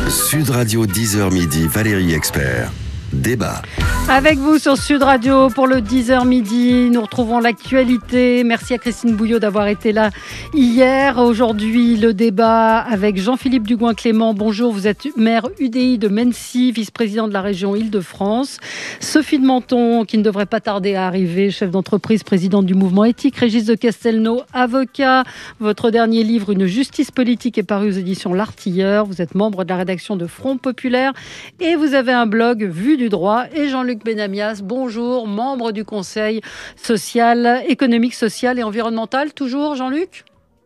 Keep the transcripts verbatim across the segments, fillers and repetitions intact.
Sud Radio dix heures midi, Valérie Expert. Débat. Avec vous sur Sud Radio pour le dix heures midi, nous retrouvons l'actualité. Merci à Christine Bouillot d'avoir été là hier. Aujourd'hui, le débat avec Jean-Philippe Dugoin-Clément. Bonjour, vous êtes maire U D I de Mennecy, vice-président de la région Île-de-France. Sophie de Menton, qui ne devrait pas tarder à arriver, chef d'entreprise, présidente du mouvement éthique. Régis de Castelnau, avocat. Votre dernier livre, Une justice politique, est paru aux éditions L'Artilleur. Vous êtes membre de la rédaction de Front Populaire et vous avez un blog Vue du droit. Et Jean-Luc Benamias, bonjour, membre du Conseil social, économique, social et environnemental. Toujours, Jean-Luc ?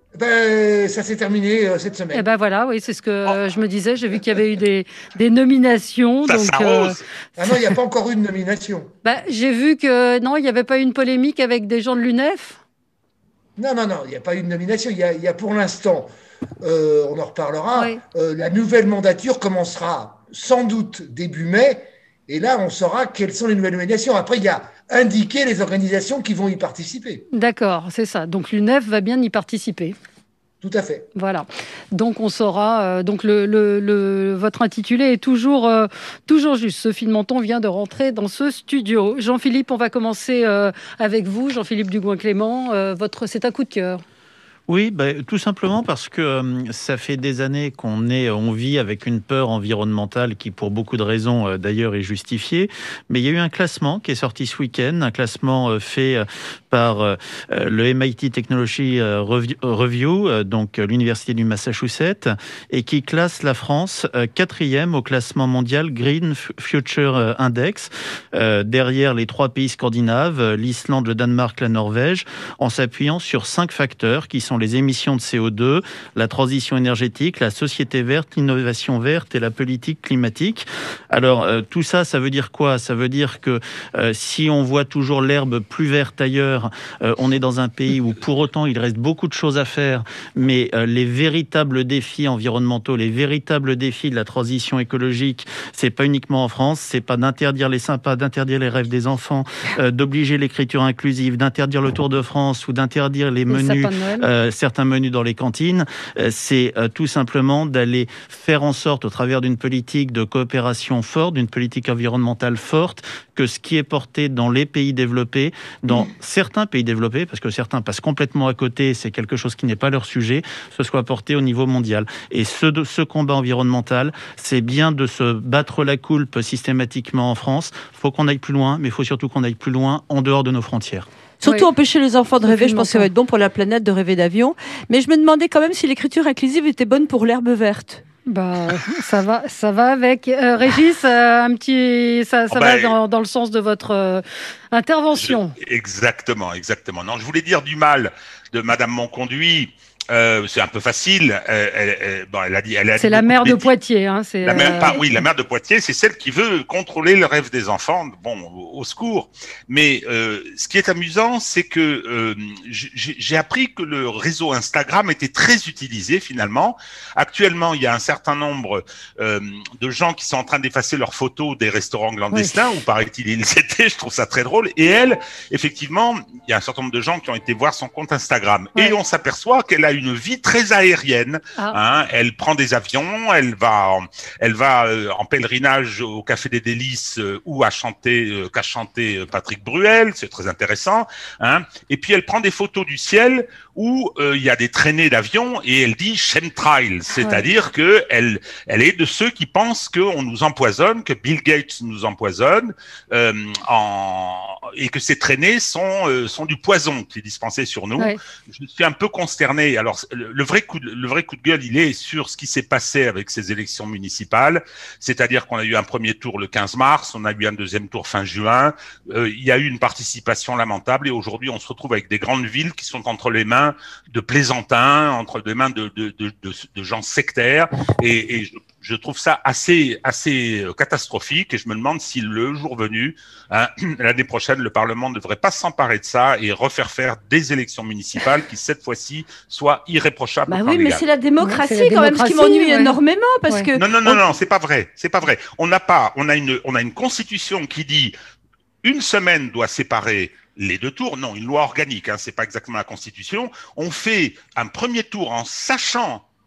Ben, ça s'est terminé euh, cette semaine. Eh ben voilà, oui, c'est ce que euh, je me disais. J'ai vu qu'il y avait eu des, des nominations. Ça donc, s'arrose. Euh... Ah non, il n'y a pas encore eu de nomination. Ben, j'ai vu que non, il n'y avait pas eu une polémique avec des gens de l'U N E F. Non, non, non, il n'y a pas eu de nomination. Il y a, il y a pour l'instant, euh, on en reparlera, oui. euh, la nouvelle mandature commencera sans doute début mai. Et là, on saura quelles sont les nouvelles nominations. Après, il y a indiqué les organisations qui vont y participer. D'accord, c'est ça. Donc l'U N E F va bien y participer. Tout à fait. Voilà. Donc on saura. Euh, donc le, le, le votre intitulé est toujours euh, toujours juste. Sophie de Menton vient de rentrer dans ce studio. Jean-Philippe, on va commencer euh, avec vous. Jean-Philippe Dugoin-Clément, euh, votre c'est un coup de cœur. Oui, bah, tout simplement parce que euh, ça fait des années qu'on est, on vit avec une peur environnementale qui, pour beaucoup de raisons, euh, d'ailleurs, est justifiée. Mais il y a eu un classement qui est sorti ce week-end, un classement euh, fait euh, par euh, le M I T Technology Review, euh, donc euh, l'université du Massachusetts, et qui classe la France euh, quatrième au classement mondial Green Future Index, euh, derrière les trois pays scandinaves, l'Islande, le Danemark, la Norvège, en s'appuyant sur cinq facteurs qui sont les émissions de C O deux, la transition énergétique, la société verte, l'innovation verte et la politique climatique. Alors, euh, tout ça, ça veut dire quoi ? Ça veut dire que euh, si on voit toujours l'herbe plus verte ailleurs, euh, on est dans un pays où, pour autant, il reste beaucoup de choses à faire, mais euh, les véritables défis environnementaux, les véritables défis de la transition écologique, c'est pas uniquement en France, c'est pas d'interdire les sympas, d'interdire les rêves des enfants, euh, d'obliger l'écriture inclusive, d'interdire le Tour de France ou d'interdire les menus, euh, certains menus dans les cantines, c'est tout simplement d'aller faire en sorte, au travers d'une politique de coopération forte, d'une politique environnementale forte, que ce qui est porté dans les pays développés, dans certains pays développés, parce que certains passent complètement à côté, c'est quelque chose qui n'est pas leur sujet, ce soit porté au niveau mondial. Et ce, ce combat environnemental, c'est bien de se battre la coulpe systématiquement en France. Il faut qu'on aille plus loin, mais il faut surtout qu'on aille plus loin en dehors de nos frontières. Surtout oui. empêcher les enfants de rêver, je pense que ça va être bon pour la planète de rêver d'avion. Mais je me demandais quand même si l'écriture inclusive était bonne pour l'herbe verte. Bah, ça va, ça va avec. Euh, Régis, euh, un petit, ça, ça oh va bah, dans, dans le sens de votre euh, intervention. Je, exactement, exactement. Non, je voulais dire du mal de Madame Monconduit. Euh, c'est un peu facile. Euh, elle, elle, bon, elle a dit. Elle a c'est dit la maire de bêtises. Poitiers, hein. C'est la maire, euh... pas, oui, la maire de Poitiers, c'est celle qui veut contrôler le rêve des enfants. Bon, au, au secours. Mais euh, ce qui est amusant, c'est que euh, j'ai, j'ai appris que le réseau Instagram était très utilisé finalement. Actuellement, il y a un certain nombre euh, de gens qui sont en train d'effacer leurs photos des restaurants clandestins, oui. où paraît-il ils étaient. Je trouve ça très drôle. Et elle, effectivement, il y a un certain nombre de gens qui ont été voir son compte Instagram. Oui. Et on s'aperçoit qu'elle a une vie très aérienne. Ah. Hein, elle prend des avions, elle va, en, elle va euh, en pèlerinage au Café des Délices euh, ou à chanter, euh, qu'à chanter euh, Patrick Bruel, c'est très intéressant. Hein, et puis elle prend des photos du ciel où euh, il y a des traînées d'avions et elle dit chemtrail, c'est-à-dire ouais. que elle, elle est de ceux qui pensent qu'on nous empoisonne, que Bill Gates nous empoisonne, euh, en, et que ces traînées sont euh, sont du poison qui est dispensé sur nous. Ouais. Je suis un peu consterné. Alors le, le vrai coup de, le vrai coup de gueule, il est sur ce qui s'est passé avec ces élections municipales, c'est-à-dire qu'on a eu un premier tour le quinze mars, on a eu un deuxième tour fin juin, euh, il y a eu une participation lamentable et aujourd'hui on se retrouve avec des grandes villes qui sont entre les mains de plaisantins, entre les mains de, de, de, de, de gens sectaires et, et je, je trouve ça assez, assez catastrophique et je me demande si le jour venu, hein, l'année prochaine, le Parlement ne devrait pas s'emparer de ça et refaire faire des élections municipales qui, cette fois-ci, soient irréprochables. Bah oui, mais c'est la démocratie ouais, c'est la quand démocratie, même, ce qui m'ennuie ouais. énormément parce ouais. que... Non, non, non, on... non, c'est pas vrai, c'est pas vrai. On n'a pas, on a une, on a une constitution qui dit une semaine doit séparer les deux tours. Non, une loi organique, hein, c'est pas exactement la constitution. On fait un premier tour en sachant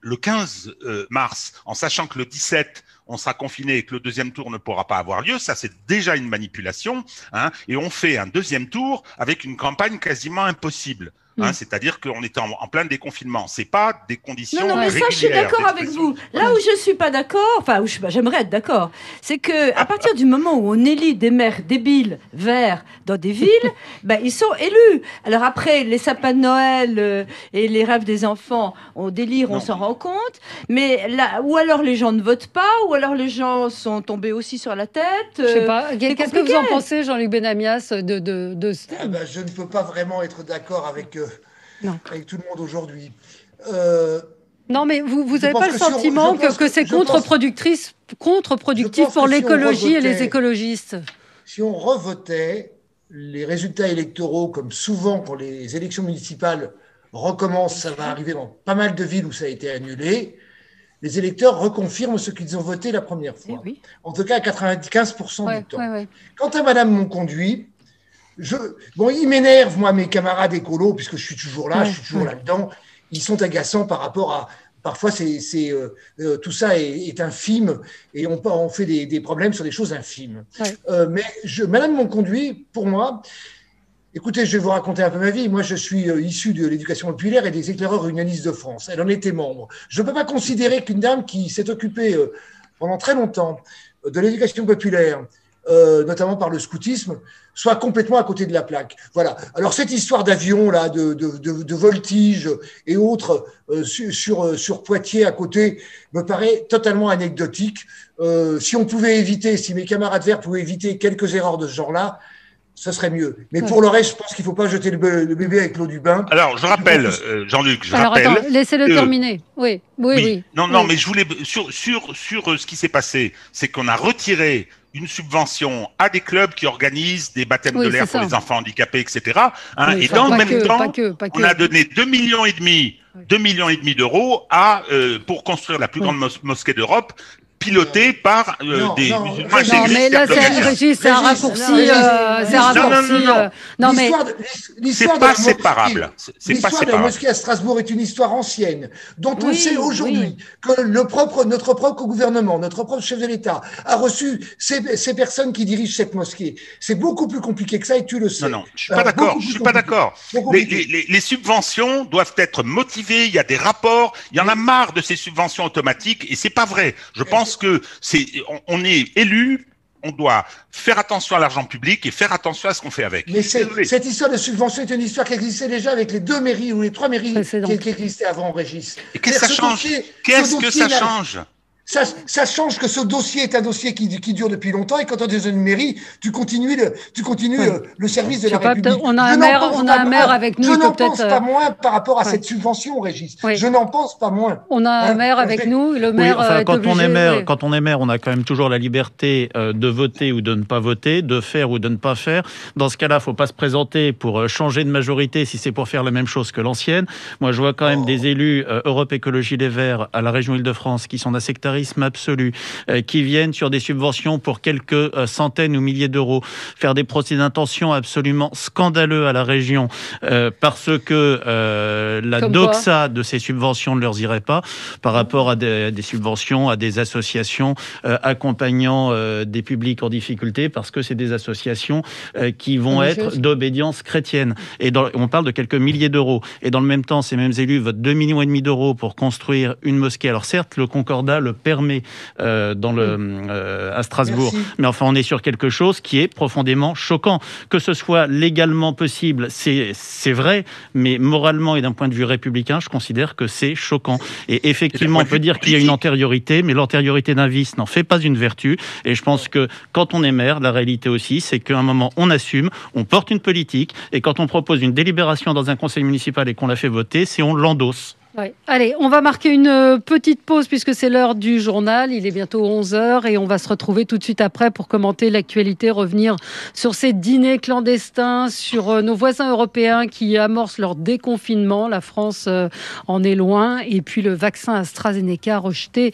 le quinze mars, en sachant que le dix-sept, on sera confiné et que le deuxième tour ne pourra pas avoir lieu, ça c'est déjà une manipulation, hein, et on fait un deuxième tour avec une campagne quasiment impossible. Hein, mmh. C'est-à-dire qu'on est en, en plein déconfinement. C'est pas des conditions Non, non, mais ça, je suis d'accord avec vous. Là où je suis pas d'accord, enfin, où je, bah, j'aimerais être d'accord, c'est que à partir du moment où on élit des maires débiles, verts, dans des villes, bah, ils sont élus. Alors après, les sapins de Noël euh, et les rêves des enfants, on délire, on non. s'en rend compte. Mais là, ou alors les gens ne votent pas, ou alors les gens sont tombés aussi sur la tête. Euh, je sais pas. Qu'est-ce compliqué. que vous en pensez, Jean-Luc Benamias, de, de, de... Ah bah, je ne peux pas vraiment être d'accord avec. Euh... Non. Avec tout le monde aujourd'hui. Euh, non, mais vous vous n'avez pas le sentiment si on, que, que c'est contre-productif, contre-productif pour l'écologie si et les écologistes? Si on revotait les résultats électoraux, comme souvent quand les élections municipales recommencent, ça va arriver dans pas mal de villes où ça a été annulé, les électeurs reconfirment ce qu'ils ont voté la première fois. Eh oui. En tout cas, à quatre-vingt-quinze pour cent ouais, du temps. Ouais, ouais. Quant à Madame Monconduit, Je, bon, ils m'énervent, moi, mes camarades écolos, puisque je suis toujours là, ouais, je suis toujours ouais. là-dedans. Ils sont agaçants par rapport à... Parfois, c'est, c'est, euh, euh, tout ça est, est infime et on, on fait des, des problèmes sur des choses infimes. Ouais. Euh, mais je, Madame Monconduit, pour moi... Écoutez, je vais vous raconter un peu ma vie. Moi, je suis euh, issu de l'éducation populaire et des éclaireurs unionistes de France. Elle en était membre. Je ne peux pas considérer qu'une dame qui s'est occupée euh, pendant très longtemps de l'éducation populaire, Euh, notamment par le scoutisme, soit complètement à côté de la plaque. Voilà. Alors cette histoire d'avion là, de, de, de, de voltige et autres euh, sur, sur, sur Poitiers à côté me paraît totalement anecdotique. Euh, si on pouvait éviter, si mes camarades verts pouvaient éviter quelques erreurs de ce genre-là, ce serait mieux. Mais ouais. pour le reste, je pense qu'il ne faut pas jeter le, be- le bébé avec l'eau du bain. Alors, je rappelle, euh, Jean-Luc, je Alors, rappelle... attends, laissez-le euh, terminer. Oui, oui, oui. oui. Non, non, oui. mais je voulais... Sur, sur, sur euh, ce qui s'est passé, c'est qu'on a retiré une subvention à des clubs qui organisent des baptêmes oui, de l'air pour ça. les enfants handicapés, et cetera. Hein, oui, et dans le même que, temps, pas que, pas on a donné deux millions et demi, oui. deux millions et demi d'euros à, euh, pour construire la plus oui. grande mos- mosquée d'Europe, pilotée par euh, non, des non, musulmans. Non, mais là, c'est, Régis, c'est un raccourci. Euh, c'est un raccourci. Non, non, non. non mais l'histoire c'est pas séparable. C'est, c'est l'histoire pas séparable. de la mosquée à Strasbourg est une histoire ancienne, dont oui, on sait aujourd'hui oui. que le propre, notre propre gouvernement, notre propre chef de l'État a reçu ces, ces personnes qui dirigent cette mosquée. C'est beaucoup plus compliqué que ça et tu le sais. Non, non, je suis pas euh, d'accord. Je suis pas d'accord. Les, les, les, les subventions doivent être motivées. Il y a des rapports. Il y en a marre de ces subventions automatiques et c'est pas vrai. Je pense que c'est, on, on est élu, on doit faire attention à l'argent public et faire attention à ce qu'on fait avec. Mais c'est, cette histoire de subvention est une histoire qui existait déjà avec les deux mairies ou les trois mairies qui, qui existaient avant, Régis. Et qu'est-ce que ça change dossier, Qu'est-ce que ça change Ça, ça change que ce dossier est un dossier qui, qui dure depuis longtemps et quand tu es dans une mairie, tu continues le, tu continues ouais. le, le service de la pas, République. On a un maire, on a un maire avec nous. Je n'en peut-être... pense pas moins par rapport à ouais. cette subvention, Régis. Oui. Je n'en pense pas moins. On a un hein maire avec nous. Le maire oui, enfin, est quand obligé, on est maire, oui. quand on est maire, on a quand même toujours la liberté euh, de voter ou de ne pas voter, de faire ou de ne pas faire. Dans ce cas-là, il ne faut pas se présenter pour changer de majorité si c'est pour faire la même chose que l'ancienne. Moi, je vois quand même oh. des élus euh, Europe Écologie Les Verts à la région Île-de-France qui sont d'un sectarisme absolu. Euh, qui viennent sur des subventions pour quelques euh, centaines ou milliers d'euros, faire des procès d'intention absolument scandaleux à la région euh, parce que euh, la Comme doxa quoi de ces subventions ne leur irait pas par rapport à des, à des subventions à des associations euh, accompagnant euh, des publics en difficulté parce que c'est des associations euh, qui vont être d'obédience chrétienne. Et dans, on parle de quelques milliers d'euros. Et dans le même temps, ces mêmes élus votent deux millions et demi d'euros pour construire une mosquée. Alors certes, le Concordat le permet euh, dans le, euh, à Strasbourg. Merci. Mais enfin, on est sur quelque chose qui est profondément choquant. Que ce soit légalement possible, c'est, c'est vrai, mais moralement et d'un point de vue républicain, je considère que c'est choquant. Et effectivement, on peut dire qu'il y a une antériorité, mais l'antériorité d'un vice n'en fait pas une vertu. Et je pense que quand on est maire, la réalité aussi, c'est qu'à un moment, on assume, on porte une politique, et quand on propose une délibération dans un conseil municipal et qu'on la fait voter, c'est on l'endosse. Oui. Allez, on va marquer une petite pause puisque c'est l'heure du journal. Il est bientôt onze heures et on va se retrouver tout de suite après pour commenter l'actualité, revenir sur ces dîners clandestins, sur nos voisins européens qui amorcent leur déconfinement. La France en est loin. Et puis le vaccin AstraZeneca rejeté,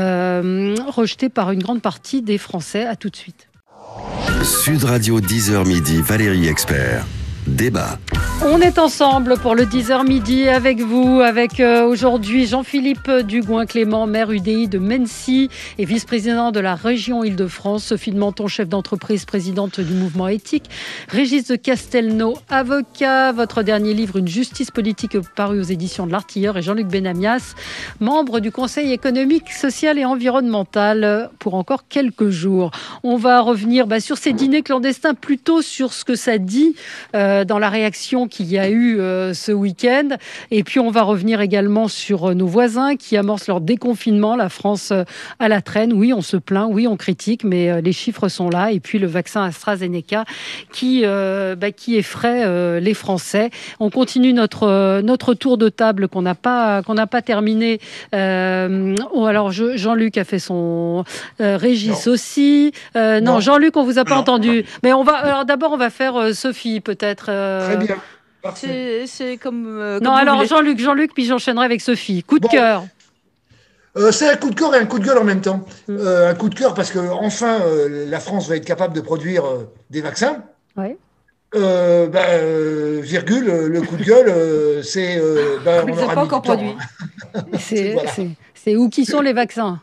euh, rejeté par une grande partie des Français. À tout de suite. Sud Radio dix heures midi, Valérie Expert. débat. On est ensemble pour le dix heures midi avec vous, avec euh, aujourd'hui Jean-Philippe Dugouin-Clément, maire U D I de Mennecy et vice-président de la région Île-de-France, Sophie de Menton, chef d'entreprise, présidente du mouvement éthique, Régis de Castelnau, avocat, votre dernier livre, Une justice politique, paru aux éditions de l'Artilleur, et Jean-Luc Benamias, membre du Conseil économique, social et environnemental, pour encore quelques jours. On va revenir bah, sur ces dîners clandestins, plutôt sur ce que ça dit euh, dans la réaction qu'il y a eu euh, ce week-end. Et puis, on va revenir également sur euh, nos voisins qui amorcent leur déconfinement. La France euh, à la traîne. Oui, on se plaint, oui, on critique, mais euh, les chiffres sont là. Et puis, le vaccin AstraZeneca qui, euh, bah, qui effraie euh, les Français. On continue notre, euh, notre tour de table qu'on n'a pas, qu'on n'a pas terminé. Euh, oh, alors, je, Jean-Luc a fait son... Euh, Régis non. aussi. Euh, non, non, Jean-Luc, on vous a pas non. entendu. Mais on va... Alors, d'abord, on va faire euh, Sophie, peut-être. Euh... Très bien. C'est, c'est comme, euh, comme. Non, alors Jean-Luc, Jean-Luc, puis j'enchaînerai avec Sophie. Coup de bon. cœur. Euh, c'est un coup de cœur et un coup de gueule en même temps. Mmh. Euh, un coup de cœur parce que enfin, euh, la France va être capable de produire euh, des vaccins. Ouais. Euh, bah, euh, virgule, le coup de gueule, euh, c'est. Euh, bah, on n'aura pas encore produit. c'est, voilà. c'est, c'est où qui sont les vaccins?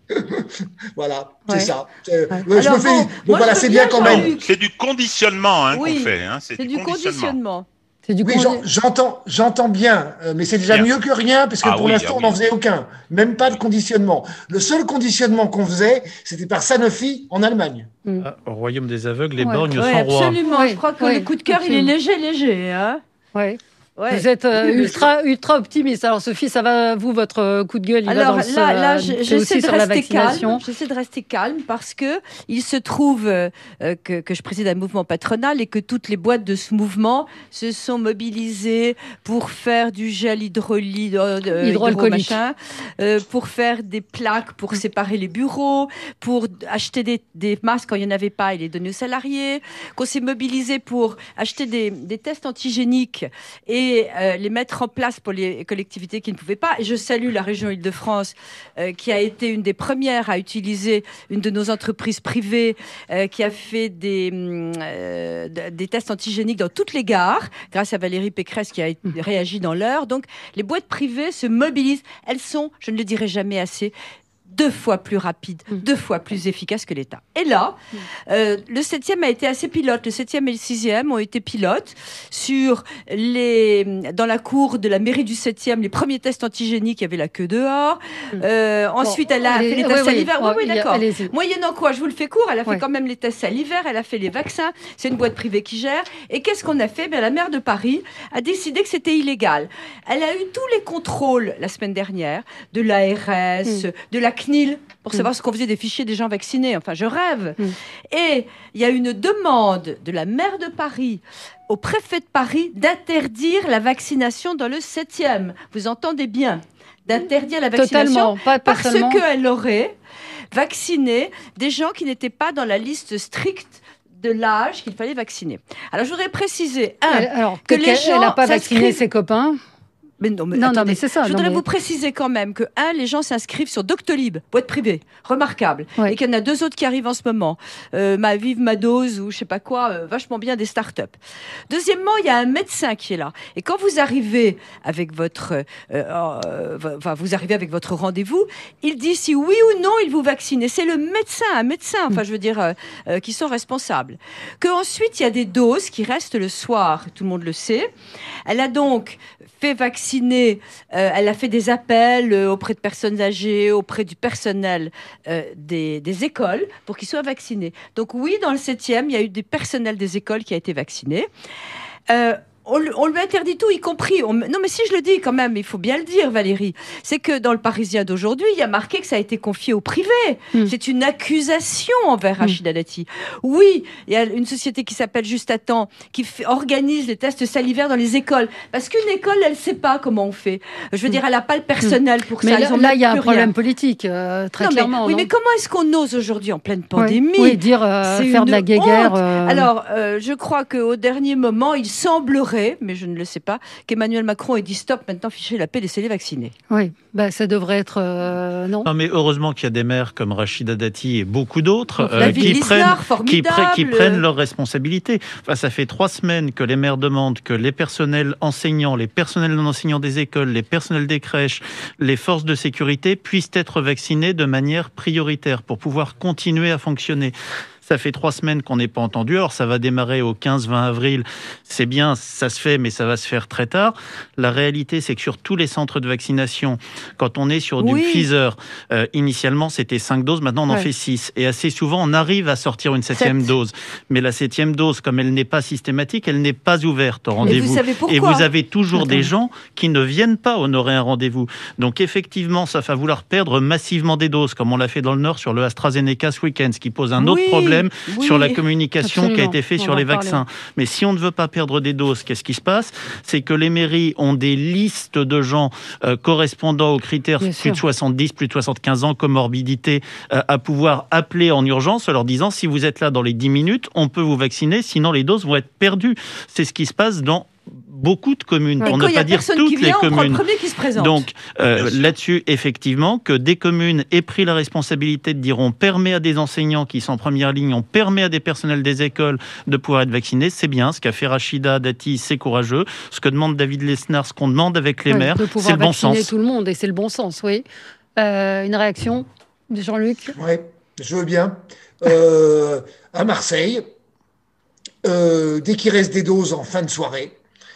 Voilà, ouais. c'est ça. C'est, ouais. Alors, je me fais, bon, bon, voilà, c'est bien quand même. C'est du conditionnement hein, oui, qu'on fait. Hein, c'est, c'est du, du conditionnement. conditionnement. C'est du oui, condi... j'entends, j'entends bien, euh, mais c'est déjà bien. Mieux que rien, parce que ah, pour oui, l'instant, ah, on n'en oui. faisait aucun. Même pas de conditionnement. Le seul conditionnement qu'on faisait, c'était par Sanofi en Allemagne. Mm. Ah, au royaume des aveugles, les ouais. borgnes ouais, sont rois. Absolument, oui. Je crois que oui. le coup de cœur, il est léger, léger. Hein ouais. Ouais. Vous êtes euh, ultra, ultra optimiste. Alors Sophie, ça va, vous, votre coup de gueule, il Alors, va dans là, le, là, je, j'essaie de rester calme. J'essaie de rester calme parce que il se trouve euh, que, que je préside un mouvement patronal et que toutes les boîtes de ce mouvement se sont mobilisées pour faire du gel hydrolyte, euh, hydroalcoolique, euh, pour faire des plaques pour séparer les bureaux, pour acheter des, des masques quand il n'y en avait pas et les donner aux salariés, qu'on s'est mobilisé pour acheter des, des tests antigéniques et Et euh, les mettre en place pour les collectivités qui ne pouvaient pas. Et je salue la région Île-de-France euh, qui a été une des premières à utiliser une de nos entreprises privées euh, qui a fait des, euh, des tests antigéniques dans toutes les gares grâce à Valérie Pécresse qui a réagi dans l'heure. Donc les boîtes privées se mobilisent. Elles sont, je ne le dirai jamais assez, deux fois plus rapide, mmh. deux fois plus efficace que l'État. Et là, mmh. euh, le septième a été assez pilote. Le septième et le sixième ont été pilotes sur les, dans la cour de la mairie du septième, les premiers tests antigéniques, il y avait la queue dehors. Mmh. Euh, bon, ensuite, elle a allez, fait les tests oui, salivaires. Oui, oui, oui d'accord. A, Moyennant quoi, je vous le fais court, elle a fait oui. quand même les tests salivaires, elle a fait les vaccins. C'est une boîte privée qui gère. Et qu'est-ce qu'on a fait? Bien, la maire de Paris a décidé que c'était illégal. Elle a eu tous les contrôles la semaine dernière de l'A R S, mmh. de la C N I L, pour savoir mmh. ce qu'on faisait des fichiers des gens vaccinés. Enfin, je rêve. Mmh. Et il y a une demande de la maire de Paris au préfet de Paris d'interdire la vaccination dans le septième. Vous entendez bien? D'interdire la vaccination Totalement, pas, pas parce qu'elle aurait vacciné des gens qui n'étaient pas dans la liste stricte de l'âge qu'il fallait vacciner. Alors, je voudrais préciser, un, Alors, que les gens... Elle n'a pas vacciné ses copains. Mais non, mais, non, attendez, non, mais c'est ça. Je voudrais mais... vous préciser quand même que, un, les gens s'inscrivent sur Doctolib, boîte privée, remarquable, ouais. et qu'il y en a deux autres qui arrivent en ce moment. Euh, ma Vive ma dose ou je sais pas quoi, euh, vachement bien des startups. Deuxièmement, il y a un médecin qui est là. Et quand vous arrivez avec votre, euh, euh, enfin, vous arrivez avec votre rendez-vous, il dit si oui ou non il vous vaccine. Et c'est le médecin, un médecin, enfin, je veux dire, euh, euh, qui sont responsables. Que ensuite il y a des doses qui restent le soir, tout le monde le sait. Elle a donc fait vacciner, euh, elle a fait des appels euh, auprès de personnes âgées, auprès du personnel euh, des, des écoles pour qu'ils soient vaccinés. Donc oui, dans le septième, il y a eu des personnels des écoles qui a été vacciné. Euh, On, on lui interdit tout, y compris... On, non, mais si je le dis quand même, il faut bien le dire, Valérie, c'est que dans le Parisien d'aujourd'hui, il y a marqué que ça a été confié au privé. Mm. C'est une accusation envers mm. Rachida Dati. Oui, il y a une société qui s'appelle Juste à temps, qui fait, organise les tests salivaires dans les écoles. Parce qu'une école, elle ne sait pas comment on fait. Je veux mm. dire, elle n'a pas le personnel pour mais ça. Là, Ils ont là il y a un problème rien. politique, euh, très non, clairement. Mais, oui, non mais comment est-ce qu'on ose aujourd'hui, en pleine pandémie, oui, oui, dire, euh, faire de la guéguerre euh... Alors, euh, je crois qu'au dernier moment, il semblerait vrai, mais je ne le sais pas, qu'Emmanuel Macron ait dit stop, maintenant fichez la paix, laissez-les vacciner. Oui, bah, ça devrait être... Euh, non. non, mais heureusement qu'il y a des maires comme Rachida Dati et beaucoup d'autres euh, qui, prennent, qui, pre- qui prennent leurs responsabilités. Enfin, ça fait trois semaines que les maires demandent que les personnels enseignants, les personnels non enseignants des écoles, les personnels des crèches, les forces de sécurité puissent être vaccinés de manière prioritaire pour pouvoir continuer à fonctionner. Ça fait trois semaines qu'on n'est pas entendu. Alors, ça va démarrer au quinze vingt avril. C'est bien, ça se fait, mais ça va se faire très tard. La réalité, c'est que sur tous les centres de vaccination, quand on est sur du oui. Pfizer, euh, initialement, c'était cinq doses. Maintenant, on en ouais. fait six. Et assez souvent, on arrive à sortir une septième Sept. dose. Mais la septième dose, comme elle n'est pas systématique, elle n'est pas ouverte au rendez-vous. Et vous savez pourquoi ? Et vous avez toujours Attends. des gens qui ne viennent pas honorer un rendez-vous. Donc, effectivement, ça va vouloir perdre massivement des doses, comme on l'a fait dans le Nord sur le AstraZeneca ce week-end, ce qui pose un autre oui. problème oui. sur la communication Absolument. qui a été faite On sur va les en parler. vaccins. Mais si on ne veut pas perdre des doses, qu'est-ce qui se passe ? C'est que les mairies ont des listes de gens euh, correspondant aux critères Bien plus sûr. de soixante-dix, plus de soixante-quinze ans, comorbidité, euh, à pouvoir appeler en urgence en leur disant si vous êtes là dans les dix minutes, on peut vous vacciner, sinon les doses vont être perdues. C'est ce qui se passe dans beaucoup de communes, Ouais, pour Quand ne il y a pas dire personne toutes qui vient, les on prend le communes. premier qui se présente. Donc euh, Bien sûr. là-dessus, effectivement, que des communes aient pris la responsabilité de dire on permet à des enseignants qui sont en première ligne, on permet à des personnels des écoles de pouvoir être vaccinés, c'est bien. Ce qu'a fait Rachida Dati, c'est courageux. Ce que demande David Lesnar, ce qu'on demande avec les Ouais, maires, de c'est pouvoir le bon vacciner sens. tout le monde, et c'est le bon sens, oui. Euh, une réaction de Jean-Luc ? Oui, je veux bien. Euh, à Marseille, euh, dès qu'il reste des doses en fin de soirée,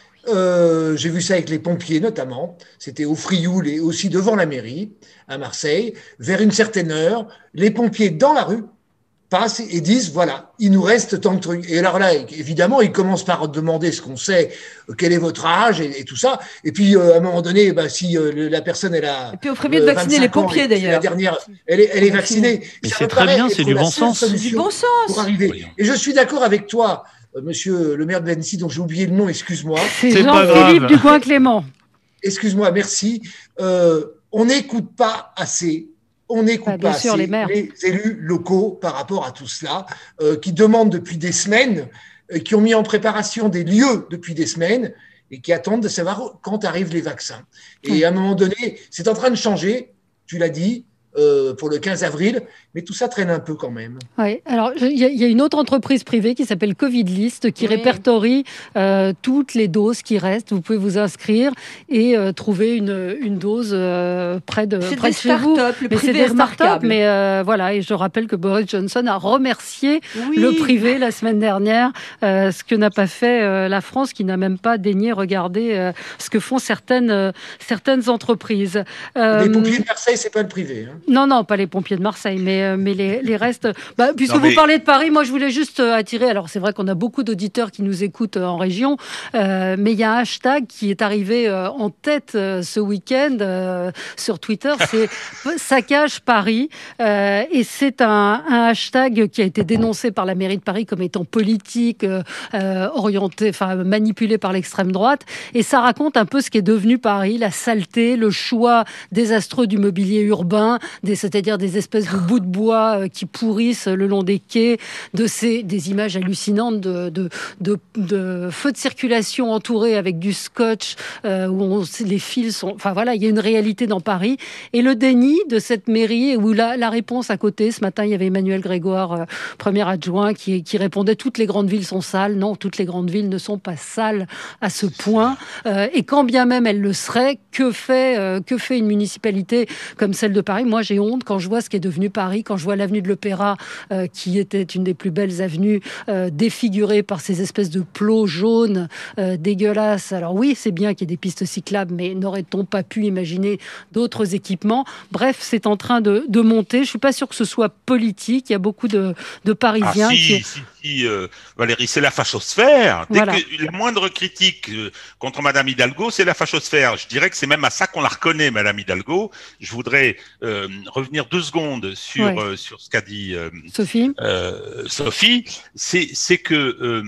euh, j'ai vu ça avec les pompiers notamment, c'était au Frioul et aussi devant la mairie à Marseille, vers une certaine heure, les pompiers dans la rue passent et disent voilà, il nous reste tant de trucs. Et alors là, évidemment, ils commencent par demander ce qu'on sait, euh, quel est votre âge et, et tout ça. Et puis, euh, à un moment donné, bah, si euh, le- la personne elle a Et puis, au premier de euh, vacciner les vingt-cinq ans pompiers, et c'est d'ailleurs. la dernière, elle est, elle est vaccinée. Mais Ça c'est me très paraît bien, être c'est du la bon seule sens. C'est du solution bon sens. pour arriver. Oui. Et je suis d'accord avec toi, euh, monsieur le maire de Annecy, dont j'ai oublié le nom, excuse-moi. C'est C'est pas Jean-Philippe grave. Ducoing-Clément. Excuse-moi, merci. Euh, on n'écoute pas assez. On n'écoute Bah, bien pas sûr, assez les maires. élus locaux par rapport à tout cela, euh, qui demandent depuis des semaines, euh, qui ont mis en préparation des lieux depuis des semaines et qui attendent de savoir quand arrivent les vaccins. Et Oui. à un moment donné, c'est en train de changer, tu l'as dit, euh, pour le quinze avril, mais tout ça traîne un peu quand même. Oui, alors je- il y, a- il y a une autre entreprise privée qui s'appelle Covid List qui Oui. répertorie euh, toutes les doses qui restent. Vous pouvez vous inscrire et euh, trouver une, une dose euh, près de, C'est près des de chez vous. start-up, le Mais c'est privé des est startups, remarquable. mais euh, voilà, et je rappelle que Boris Johnson a remercié Oui. le privé la semaine dernière, euh, ce que n'a pas fait euh, la France, qui n'a même pas daigné regarder euh, ce que font certaines, euh, certaines entreprises. Euh, Les pompiers de Marseille, c'est pas le privé. Hein. non, non, pas les pompiers de Marseille, mais, euh, mais les, les restes. Bah, puisque Non, mais- vous parlez de Paris, moi je voulais juste euh, attirer. Alors c'est vrai qu'on a beaucoup d'auditeurs qui nous écoutent euh, en région, euh, mais il y a un hashtag qui est arrivé euh, en tête euh, ce week-end euh, sur Twitter, c'est Saccage Paris. Euh, et c'est un, un hashtag qui a été dénoncé par la mairie de Paris comme étant politique, euh, euh, orienté, enfin manipulé par l'extrême droite. Et ça raconte un peu ce qui est devenu Paris, la saleté, le choix désastreux du mobilier urbain, des, c'est-à-dire des espèces de bouts de bois euh, qui pourrissent le long des quais, de ces, des images hallucinantes de, de, de, de feux de circulation entourés avec du scotch, euh, où on, les fils sont... Enfin voilà, il y a une réalité dans Paris. Et le déni de cette mairie, où la, la réponse à côté, ce matin, il y avait Emmanuel Grégoire, euh, premier adjoint, qui, qui répondait « Toutes les grandes villes sont sales ». Non, toutes les grandes villes ne sont pas sales à ce point. Euh, et quand bien même elles le seraient, que fait, euh, que fait une municipalité comme celle de Paris ? Moi, j'ai honte quand je vois ce qui est devenu Paris, quand je vois l'avenue de l'Opéra, euh, qui était une des plus belles avenues, euh, défigurée par ces espèces de plots jaunes euh, dégueulasses. Alors oui, c'est bien qu'il y ait des pistes cyclables, mais n'aurait-on pas pu imaginer d'autres équipements ? Bref, c'est en train de, de monter. Je suis pas sûre que ce soit politique. Il y a beaucoup de, de Parisiens Ah, si, qui... si, si, euh, Valérie, c'est la fachosphère. Dès Voilà. que la moindre critique euh, contre Madame Hidalgo, c'est la fachosphère. Je dirais que c'est même à ça qu'on la reconnaît, Madame Hidalgo. Je voudrais euh, revenir deux secondes sur Ouais. euh, sur ce qu'a dit euh, Sophie ? euh, Sophie. C'est c'est que euh,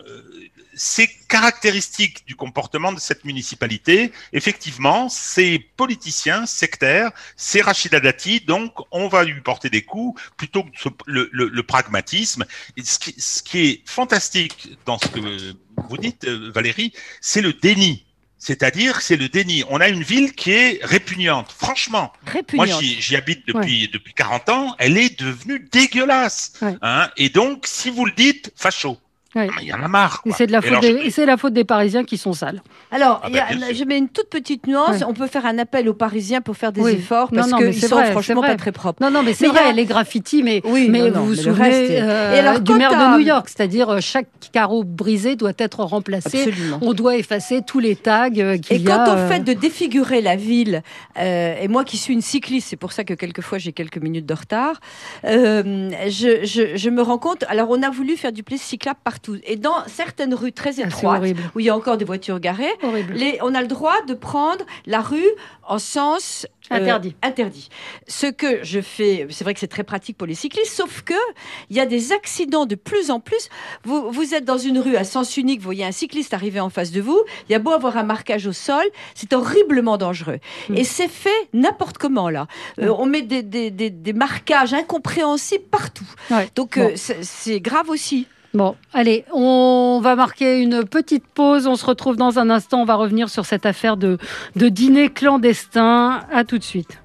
c'est caractéristique du comportement de cette municipalité. Effectivement, c'est politicien, sectaire, c'est Rachida Dati, donc on va lui porter des coups plutôt que ce- le, le, le pragmatisme. Et ce, qui, ce qui est fantastique dans ce que vous dites, euh, Valérie, c'est le déni. C'est-à-dire, c'est le déni. On a une ville qui est répugnante. Franchement, Répugnante. moi, j'y, j'y habite depuis, ouais. depuis quarante ans. Elle est devenue dégueulasse. Ouais. Hein, et donc, si vous le dites, facho. Oui. Il y en a marre. Et c'est, de la faute alors, des, je... et c'est la faute des Parisiens qui sont sales. Alors, ah y a, ben, je mets une toute petite nuance. Ouais. On peut faire un appel aux Parisiens pour faire des oui. efforts parce non, non, qu'ils sont vrai, franchement pas très propres. Non, non, mais c'est mais vrai, a... les graffitis, mais, oui, mais non, vous non, vous mais souvenez est... euh, et alors, du maire à... de New York, c'est-à-dire euh, chaque carreau brisé doit être remplacé. Absolument. On doit effacer tous les tags euh, qu'il et y a. Et quant au euh... fait de défigurer la ville, euh, et moi qui suis une cycliste, c'est pour ça que quelquefois j'ai quelques minutes de retard, euh, je, je, je me rends compte, alors on a voulu faire du place cyclable partout. Et dans certaines rues très étroites, où il y a encore des voitures garées, les, on a le droit de prendre la rue en sens euh, interdit. interdit. Ce que je fais, c'est vrai que c'est très pratique pour les cyclistes, sauf que il y a des accidents de plus en plus. Vous, vous êtes dans une rue à sens unique, vous voyez un cycliste arriver en face de vous, il y a beau avoir un marquage au sol, c'est horriblement dangereux. Mmh. Et c'est fait n'importe comment là. Mmh. Euh, on met des, des, des, des marquages incompréhensibles partout. Ouais. Donc bon. euh, c'est, c'est grave aussi. Bon, allez, on va marquer une petite pause. On se retrouve dans un instant. On va revenir sur cette affaire de, de dîner clandestin. À tout de suite.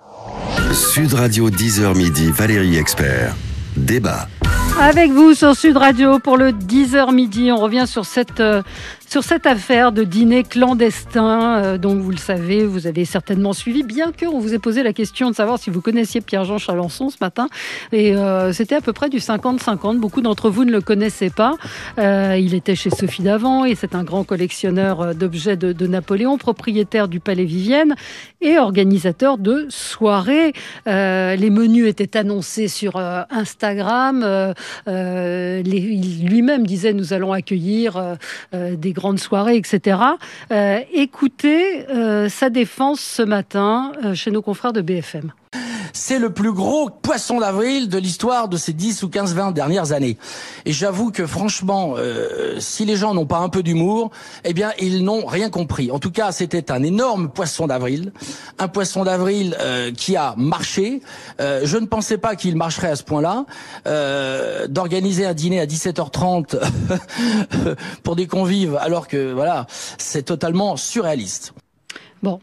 Sud Radio, dix heures midi, Valérie Expert. Débat. Avec vous sur Sud Radio pour le dix heures midi. On revient sur cette, euh, sur cette affaire de dîner clandestin. Euh, donc, vous le savez, vous avez certainement suivi, bien qu'on vous ait posé la question de savoir si vous connaissiez Pierre-Jean Chalençon ce matin. Et euh, c'était à peu près du cinquante cinquante. Beaucoup d'entre vous ne le connaissaient pas. Euh, il était chez Sophie Davant et c'est un grand collectionneur d'objets de, de Napoléon, propriétaire du Palais Vivienne et organisateur de soirées. Euh, les menus étaient annoncés sur euh, Instagram. Euh, Euh, les, il lui-même disait nous allons accueillir euh, euh, des grandes soirées, et cetera. Euh, écoutez euh, sa défense ce matin euh, chez nos confrères de B F M. C'est le plus gros poisson d'avril de l'histoire de ces dix ou quinze, vingt dernières années. Et j'avoue que franchement, euh, si les gens n'ont pas un peu d'humour, eh bien, ils n'ont rien compris. En tout cas, c'était un énorme poisson d'avril. Un poisson d'avril euh, qui a marché. Euh, je ne pensais pas qu'il marcherait à ce point-là. Euh, d'organiser un dîner à dix-sept heures trente pour des convives, alors que, voilà, c'est totalement surréaliste. Bon,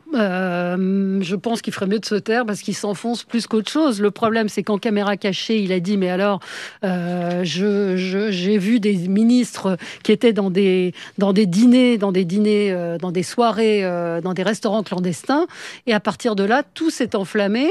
euh, je pense qu'il ferait mieux de se taire parce qu'il s'enfonce plus qu'autre chose. Le problème, c'est qu'en caméra cachée, il a dit « Mais alors, euh, je, je, j'ai vu des ministres qui étaient dans des, dans des dîners, dans des dîners, euh, dans des soirées, euh, dans des restaurants clandestins. » Et à partir de là, tout s'est enflammé.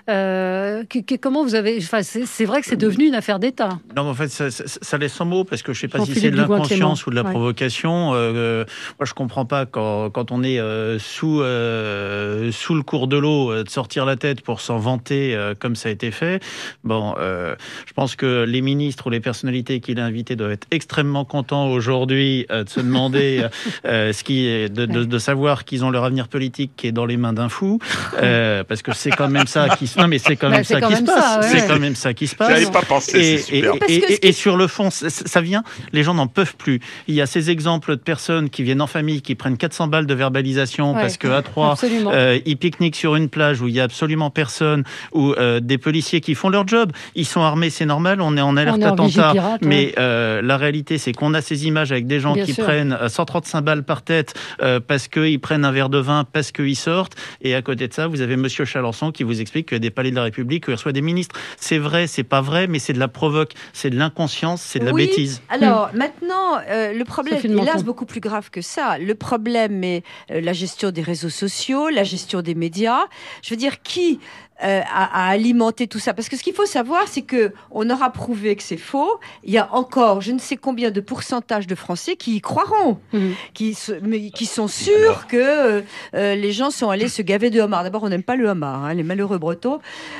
Euh, que, que, comment vous avez... Enfin, c'est, c'est vrai que c'est devenu une affaire d'État. Non, mais en fait, ça, ça, ça laisse sans mots parce que je ne sais pas Jean-Philippe si c'est de l'inconscience Clément. ou de la ouais. provocation. Euh, moi, je ne comprends pas quand, quand on est euh, sous... Euh, Euh, sous le cours de l'eau, euh, de sortir la tête pour s'en vanter euh, comme ça a été fait. Bon, euh, je pense que les ministres ou les personnalités qu'il a invités doivent être extrêmement contents aujourd'hui euh, de se demander euh, ce qui est, de, de, de savoir qu'ils ont leur avenir politique qui est dans les mains d'un fou, euh, parce que c'est quand même ça qui se, non mais c'est quand même bah, ça qui se passe. Ouais. C'est quand même ça qui se passe. J'avais pas pensé. Et, c'est super. Et, et, et, et sur le fond, ça vient. Les gens n'en peuvent plus. Il y a ces exemples de personnes qui viennent en famille, qui prennent quatre cents balles de verbalisation ouais. parce que à trois Euh, ils pique-niquent sur une plage où il y a absolument personne, ou euh, des policiers qui font leur job. Ils sont armés, c'est normal, on est en alerte on est attentat. En pirate, mais ouais. euh, la réalité, c'est qu'on a ces images avec des gens Bien qui sûr. prennent cent trente-cinq balles par tête euh, parce qu'ils prennent un verre de vin, parce qu'ils sortent. Et à côté de ça, vous avez Monsieur Chalençon qui vous explique qu'il y a des palais de la République où il reçoit des ministres. C'est vrai, c'est pas vrai, mais c'est de la provoque, c'est de l'inconscience, c'est de la oui. bêtise. Alors mmh. maintenant, euh, le problème est hélas beaucoup plus grave que ça. Le problème est euh, la gestion des réseaux sociaux, la gestion des médias. Je veux dire, qui euh, a, a alimenté tout ça? Parce que ce qu'il faut savoir, c'est que on aura prouvé que c'est faux. Il y a encore je ne sais combien de pourcentage de Français qui y croiront, mmh. qui, se, mais, qui sont sûrs Alors. que euh, les gens sont allés se gaver de homard. D'abord, on n'aime pas le homard, hein, les malheureux Bretons,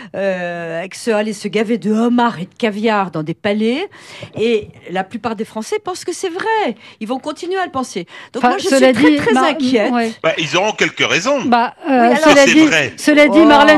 euh, qui sont allés se gaver de homard et de caviar dans des palais. Et la plupart des Français pensent que c'est vrai. Ils vont continuer à le penser. Donc enfin, moi, je suis très, dit, très Mar- inquiète. Ouais. Bah, ils auront quelques raisons. Bah, euh, oui, alors, cela, dit, cela dit, Marlène oh, Schiappa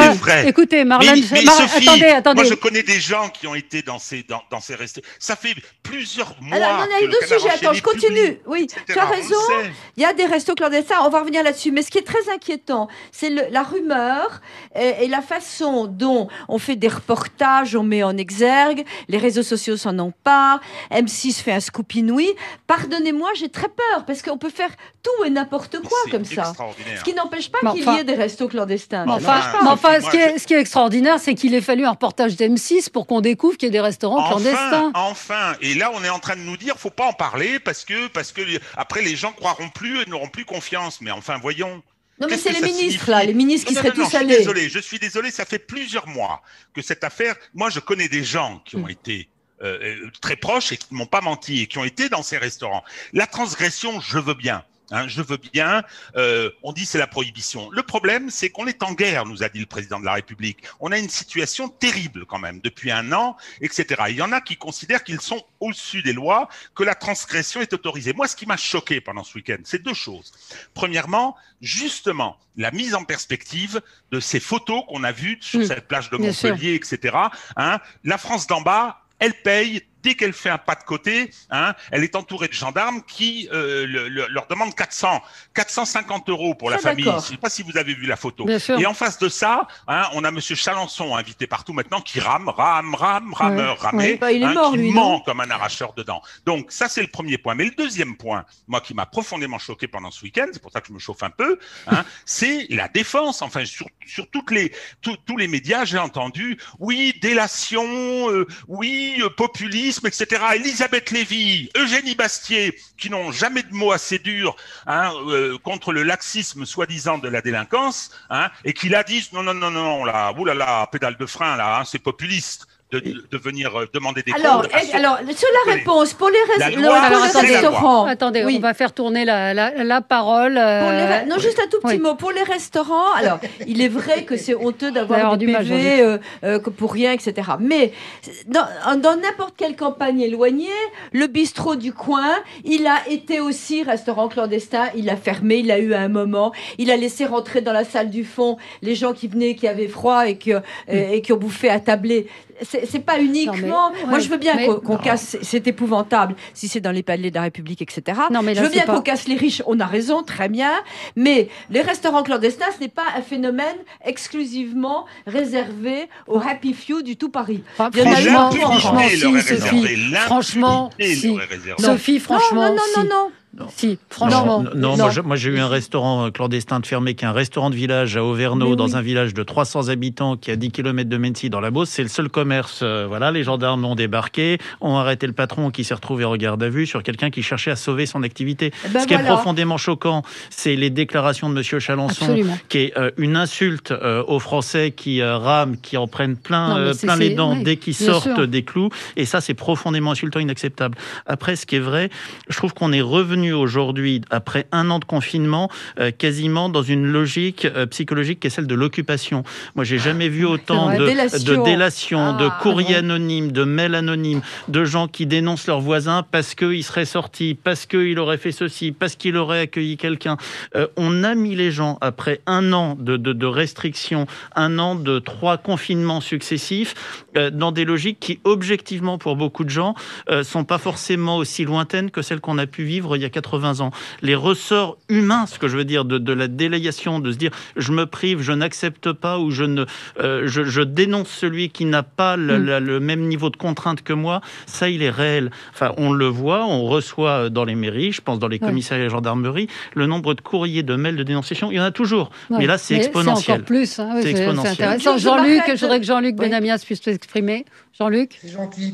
va. vrai. Écoutez, Marlène, mais, mais Mar... Sophie, attendez, attendez. moi je connais des gens qui ont été dans ces dans, dans ces restos. Ça fait plusieurs mois. Alors, non, il y a que deux le Canard sujets. Attends, enchaîné je continue. publie, Oui, et cetera. tu as raison. On le sait. Il y a des restos clandestins. On va revenir là-dessus. Mais ce qui est très inquiétant, c'est le- la rumeur et, et la façon dont on fait des reportages, on met en exergue, les réseaux sociaux s'en emparent, M six fait un scoop inouï. Pardonnez-moi, j'ai très peur parce qu'on peut faire tout et n'importe quoi C'est comme ça. extraordinaire. Ce qui n'empêche pas Mais qu'il enfin- y ait des restos clandestins. Mais Ça enfin, n'empêche pas. mais enfin, ce, Moi, qui est, je- ce qui est extraordinaire, c'est qu'il ait fallu un reportage d'M six pour qu'on découvre qu'il y a des restaurants clandestins. Enfin, enfin. Et là, on est en train de nous dire, faut pas en parler parce que, parce que après, les gens croiront plus et n'auront plus confiance. Mais enfin, voyons. Non, mais Qu'est-ce c'est que les ça ministres, signifie là, les ministres qui Non, seraient non, non, tous je suis allés. désolé, je suis désolé. Ça fait plusieurs mois que cette affaire. Moi, je connais des gens qui ont Mm. été euh, euh, très proches et qui ne m'ont pas menti et qui ont été dans ces restaurants. La transgression, je veux bien. Hein, je veux bien. Euh, on dit c'est la prohibition. Le problème, c'est qu'on est en guerre, nous a dit le président de la République. On a une situation terrible quand même depuis un an, et cetera. Il y en a qui considèrent qu'ils sont au-dessus des lois, que la transgression est autorisée. Moi, ce qui m'a choqué pendant ce week-end, c'est deux choses. Premièrement, justement, la mise en perspective de ces photos qu'on a vues sur Mmh, cette plage de bien Montpellier, et cetera. Hein, la France d'en bas, elle paye. Dès qu'elle fait un pas de côté, hein, elle est entourée de gendarmes qui euh, le, le, leur demandent quatre cents, quatre cent cinquante euros pour la Ça, famille. d'accord. Je ne sais pas si vous avez vu la photo. Bien sûr. Et en face de ça, hein, on a Monsieur Chalençon invité partout maintenant qui rame, rame, rame, rameur, Ouais, ramé, ouais. Bah, il est hein, mort, qui lui, ment non comme un arracheur dedans. Donc ça, c'est le premier point. Mais le deuxième point, moi qui m'a profondément choqué pendant ce week-end, c'est pour ça que je me chauffe un peu, hein, c'est la défense. Enfin, sur, sur toutes les, tout- tous les médias, j'ai entendu, oui, délation, euh, oui, euh, populisme, et cetera. Elisabeth Lévy, Eugénie Bastier, qui n'ont jamais de mots assez durs hein, euh, contre le laxisme soi-disant de la délinquance, hein, et qui là disent non, non, non, non, là, oulala, pédale de frein, là, hein, c'est populiste de, de, de venir euh, demander des Alors, comptes. à eh, ceux- alors, sur la Attendez. réponse, pour les, res- La le- loi, pour alors, les attendez, restaurants. Attendez, Oui. on va faire tourner la, la, la parole. Pour les euh, re- Non, juste un tout petit oui. mot. Pour les restaurants, alors, il est vrai que c'est honteux d'avoir D'avoir des du mal, P V euh, euh, que pour rien, et cetera. Mais dans dans n'importe quelle campagne éloignée, le bistrot du coin, il a été aussi restaurant clandestin. Il a fermé, il a eu à un moment. Il a laissé rentrer dans la salle du fond les gens qui venaient, qui avaient froid et, que, et, et qui ont bouffé à tabler. C'est c'est pas uniquement. Non, mais- Moi, ouais, je veux bien mais- qu'on qu'on Non. casse. C'est épouvantable si c'est dans les palais de la République, et cetera. Non, mais là, je veux bien c'est pas- qu'on casse les riches. On a raison, très bien. Mais les restaurants clandestins, ce n'est pas un phénomène exclusivement réservé aux happy few du tout Paris. Enfin, Il y en a eu franchement, en France. franchement, L'impunité leur est si, réservée. Sophie. Franchement, L'impunité si. leur est réservée. Sophie, franchement, non, non, si. non, non, Si, franchement. Non, non, Non. moi, je- moi, j'ai eu un restaurant clandestin de fermé qui est un restaurant de village à Auvergnat, Mais dans oui. un village de trois cents habitants qui est à dix kilomètres de Mency dans la Beauce. C'est le seul commerce. euh, voilà, les gendarmes ont débarqué, ont arrêté le patron qui s'est retrouvé en garde à vue sur quelqu'un qui cherchait à sauver son activité. Eh ben Ce qui est voilà. profondément choquant, c'est les déclarations de Monsieur Chalençon, Absolument. qui est euh, une insulte euh, aux Français qui euh, rament, qui en prennent plein, Non, mais euh, c'est- plein les c'est- dents oui, dès qu'ils bien sortent sûr. des clous. Et ça, c'est profondément insultant, inacceptable. Après, ce qui est vrai, je trouve qu'on est revenu aujourd'hui, après un an de confinement, euh, quasiment dans une logique euh, psychologique qui est celle de l'occupation. Moi, j'ai jamais vu autant vrai. de Délation. de délations, de Ah, courriers ouais. anonymes, de mails anonymes, de gens qui dénoncent leurs voisins parce qu'il serait sorti, parce qu'il aurait fait ceci, parce qu'il aurait accueilli quelqu'un. Euh, on a mis les gens, après un an de, de, de restrictions, un an de trois confinements successifs, euh, dans des logiques qui, objectivement, pour beaucoup de gens, euh, sont pas forcément aussi lointaines que celles qu'on a pu vivre il y a quatre-vingts ans. Les ressort humain, ce que je veux dire, de, de la délayation, de se dire je me prive, je n'accepte pas ou je ne, euh, je, je dénonce celui qui n'a pas le, Mm. la- le même niveau de contrainte que moi, ça il est réel. Enfin, on le voit, on reçoit dans les mairies, je pense dans les Ouais. commissariats et la gendarmerie, le nombre de courriers, de mails de dénonciation, il y en a toujours. Ouais. Mais là, c'est C'est exponentiel. encore plus. hein, oui, C'est c'est exponentiel. c'est intéressant. Je- je Jean-Luc, m'arrête. je voudrais que Jean-Luc Oui. Benamias puisse s'exprimer. Jean-Luc. C'est gentil.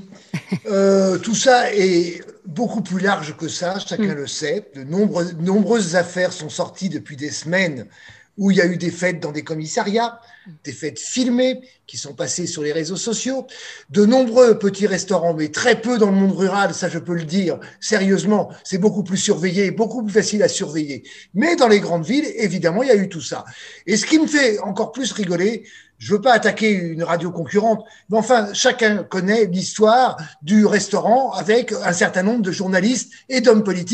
Euh, tout ça est beaucoup plus large que ça, chacun Mm. le sait. De nombreux- nombreuses affaires sont sorties depuis des semaines où il y a eu des fêtes dans des commissariats, des fêtes filmées qui sont passées sur les réseaux sociaux, de nombreux petits restaurants, mais très peu dans le monde rural, ça je peux le dire. Sérieusement, c'est beaucoup plus surveillé, beaucoup plus facile à surveiller. Mais dans les grandes villes, évidemment, il y a eu tout ça. Et ce qui me fait encore plus rigoler, je veux pas attaquer une radio concurrente, mais enfin, chacun connaît l'histoire du restaurant avec un certain nombre de journalistes et d'hommes politiques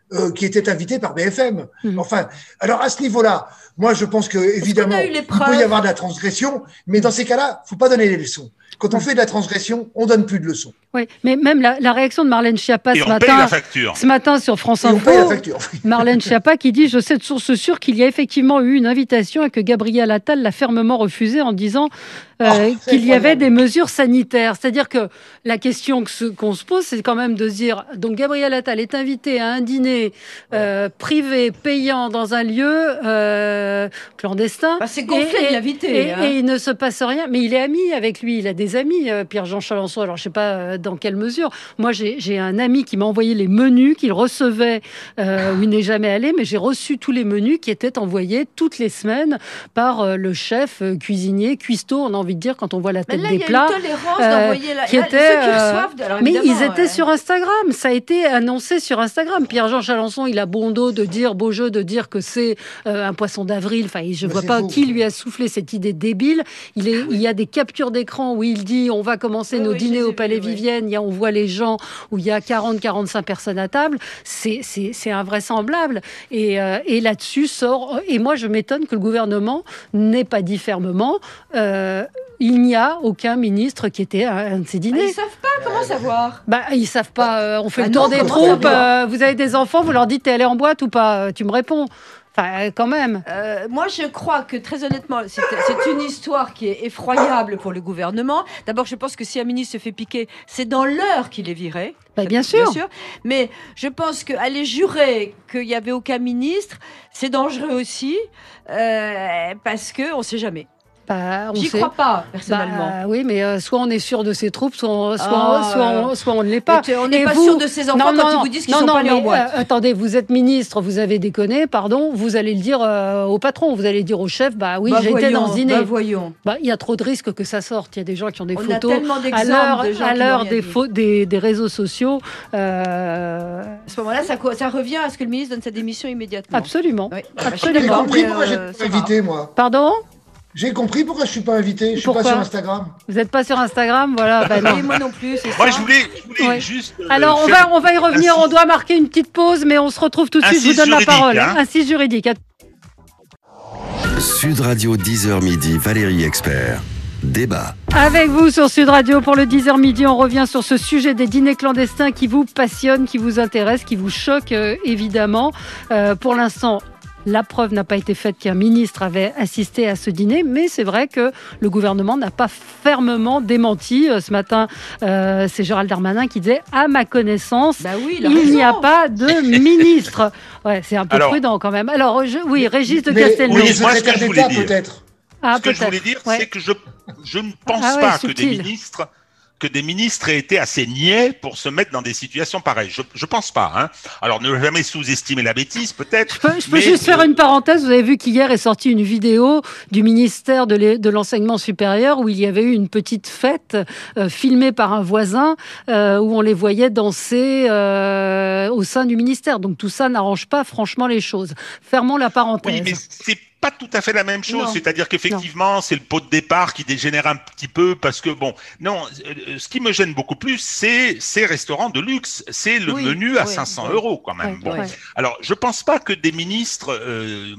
euh, qui était invité par B F M. Mmh. Enfin, alors à ce niveau-là, moi je pense que évidemment il peut y avoir de la transgression, mais dans ces cas-là, faut pas donner les leçons. Quand on fait de la transgression, on donne plus de leçons. Oui, mais même la, la réaction de Marlène Schiappa ce matin, ce matin sur France Info, Marlène Schiappa qui dit « Je sais de source sûre qu'il y a effectivement eu une invitation et que Gabriel Attal l'a fermement refusée en disant euh, oh, qu'il y avait des mesures sanitaires. » C'est-à-dire que la question que ce, qu'on se pose, c'est quand même de se dire « Donc Gabriel Attal est invité à un dîner euh, privé, payant, dans un lieu euh, clandestin. Bah, » C'est gonflé de l'inviter. Et, hein. et il ne se passe rien. Mais il est ami avec lui, il a des amis, euh, Pierre-Jean Chalençon. Alors je ne sais pas euh, dans quelle mesure. Moi, j'ai, j'ai un ami qui m'a envoyé les menus qu'il recevait, euh, où il n'est jamais allé, mais j'ai reçu tous les menus qui étaient envoyés toutes les semaines par euh, le chef euh, cuisinier, cuistot, on a envie de dire quand on voit la tête là, des plats. Il y a une tolérance euh, d'envoyer la... qui là, était, ceux qui reçoivent, alors, mais ils étaient ouais. sur Instagram. Ça a été annoncé sur Instagram. Pierre-Jean Chalençon, il a bon dos de dire, beau jeu de dire que c'est euh, un poisson d'avril. Enfin, je ne vois pas faux. Qui lui a soufflé cette idée débile. Il, est, il y a des captures d'écran où il dit on va commencer oui, nos oui, dîners au Palais vu, Vivienne. Oui. Il y a, on voit les gens où il y a quarante à quarante-cinq personnes à table. C'est, c'est, c'est invraisemblable. Et, euh, et là-dessus sort. Et moi, je m'étonne que le gouvernement n'ait pas dit fermement. Euh, Il n'y a aucun ministre qui était à un de ces dîners. Ah, ils savent pas, comment savoir? Bah, ils savent pas. Euh, on fait bah le tour non, des troupes. Euh, vous avez des enfants, vous leur dites t'es allé en boîte ou pas? Tu me réponds. Enfin, quand même. Euh, moi, je crois que, très honnêtement, c'est, c'est une histoire qui est effroyable pour le gouvernement. D'abord, je pense que si un ministre se fait piquer, c'est dans l'heure qu'il est viré. Bah, bien sûr. Bien sûr. Mais je pense qu'aller jurer qu'il n'y avait aucun ministre, c'est dangereux aussi, euh, parce qu'on ne sait jamais. Bah, J'y sait. crois pas, personnellement. Bah, oui, mais euh, soit on est sûr de ses troupes, soit on, soit, ah, soit, on, soit on ne l'est pas. On n'est pas vous... sûr de ses enfants non, quand non, ils vous disent qu'ils ne sont non, pas allés en boîte. Euh, attendez, vous êtes ministre, vous avez déconné, pardon, vous allez le dire euh, au patron, vous allez le dire au chef, bah oui, bah, j'étais dans ce dîner. Bah, voyons. Bah, il y a trop de risques que ça sorte. Il y a des gens qui ont des on photos. A tellement d'exemples à l'heure, de gens à l'heure qui des, faux, des, des réseaux sociaux. Euh... À ce moment-là, ça, ça revient à ce que le ministre donne sa démission immédiatement. Absolument. Oui. Absolument. J'ai compris pourquoi j'ai pas invité, moi. Pardon? J'ai compris pourquoi je suis pas invité. Je suis pourquoi pas sur Instagram. Vous n'êtes pas sur Instagram, voilà. Bah non. Et moi non plus. C'est moi, ça. je voulais, je voulais ouais. juste. Euh, Alors, on va, on va y revenir. On doit marquer une petite pause, mais on se retrouve tout de suite. Je vous donne la parole. Hein. Incise juridique. Sud Radio dix heures midi, Valérie Expert. Débat. Avec vous sur Sud Radio pour le dix heures midi, on revient sur ce sujet des dîners clandestins qui vous passionne, qui vous intéresse, qui vous choque euh, évidemment. Euh, pour l'instant, la preuve n'a pas été faite qu'un ministre avait assisté à ce dîner, mais c'est vrai que le gouvernement n'a pas fermement démenti. Ce matin, euh, c'est Gérald Darmanin qui disait « À ma connaissance, bah oui, il, il n'y a pas de ministre. » Ouais, c'est un peu Alors, prudent quand même. Alors, je, oui, Régis de Castelnau. Oui, moi, ce que je voulais dire, peut-être. Ah, ce que je voulais dire, ouais. c'est que je, je ne pense ah, ouais, pas subtil. que des ministres... que des ministres aient été assez niais pour se mettre dans des situations pareilles. Je, je pense pas, hein. Alors, ne jamais sous-estimer la bêtise, peut-être. Je peux, je peux mais... juste faire une parenthèse. Vous avez vu qu'hier est sortie une vidéo du ministère de, les, de l'enseignement supérieur où il y avait eu une petite fête euh, filmée par un voisin euh, où on les voyait danser euh, au sein du ministère. Donc, tout ça n'arrange pas franchement les choses. Fermons la parenthèse. Oui, mais c'est pas tout à fait la même chose, non. c'est-à-dire qu'effectivement, non. c'est le pot de départ qui dégénère un petit peu parce que bon, non, ce qui me gêne beaucoup plus, c'est ces restaurants de luxe, c'est le oui, menu à oui, cinq cents oui. euros quand même. Oui, bon, oui. alors je pense pas que des ministres euh,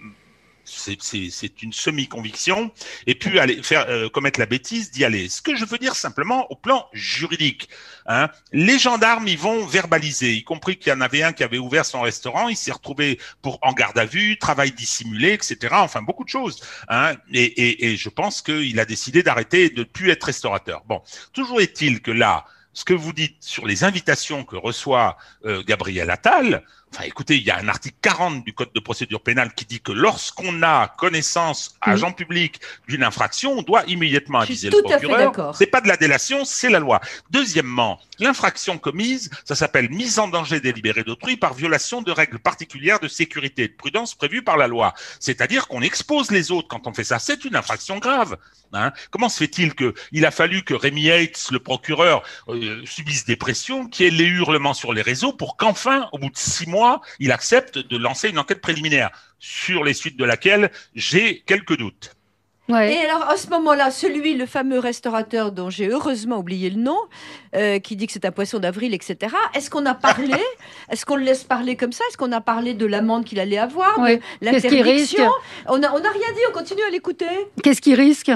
C'est, c'est, c'est une semi-conviction, et puis aller faire euh, commettre la bêtise d'y aller. Ce que je veux dire simplement au plan juridique, hein, les gendarmes, ils vont verbaliser, y compris qu'il y en avait un qui avait ouvert son restaurant, il s'est retrouvé pour en garde à vue, travail dissimulé, et cetera. Enfin, beaucoup de choses. Hein, et, et, et je pense qu'il a décidé d'arrêter de ne plus être restaurateur. Bon, toujours est-il que là, ce que vous dites sur les invitations que reçoit euh, Gabriel Attal, enfin écoutez, il y a un article quarante du Code de procédure pénale qui dit que lorsqu'on a connaissance, mmh. agent public, d'une infraction, on doit immédiatement aviser le procureur. C'est pas de la délation, c'est la loi. Deuxièmement, l'infraction commise, ça s'appelle mise en danger délibérée d'autrui par violation de règles particulières de sécurité et de prudence prévues par la loi. C'est-à-dire qu'on expose les autres quand on fait ça. C'est une infraction grave. Hein. Comment se fait-il que il a fallu que Rémi Yates, le procureur, euh, subisse des pressions, qu'il y ait les hurlements sur les réseaux pour qu'enfin, au bout de six mois, il accepte de lancer une enquête préliminaire sur les suites de laquelle j'ai quelques doutes. Ouais. Et alors, à ce moment-là, celui, le fameux restaurateur dont j'ai heureusement oublié le nom, euh, qui dit que c'est un poisson d'avril, et cetera. Est-ce qu'on a parlé Est-ce qu'on le laisse parler comme ça? Est-ce qu'on a parlé de l'amende qu'il allait avoir, ouais. de l'interdiction? Qu'est-ce qu'il risque? On n'a on a rien dit, on continue à l'écouter. Qu'est-ce qu'il risque?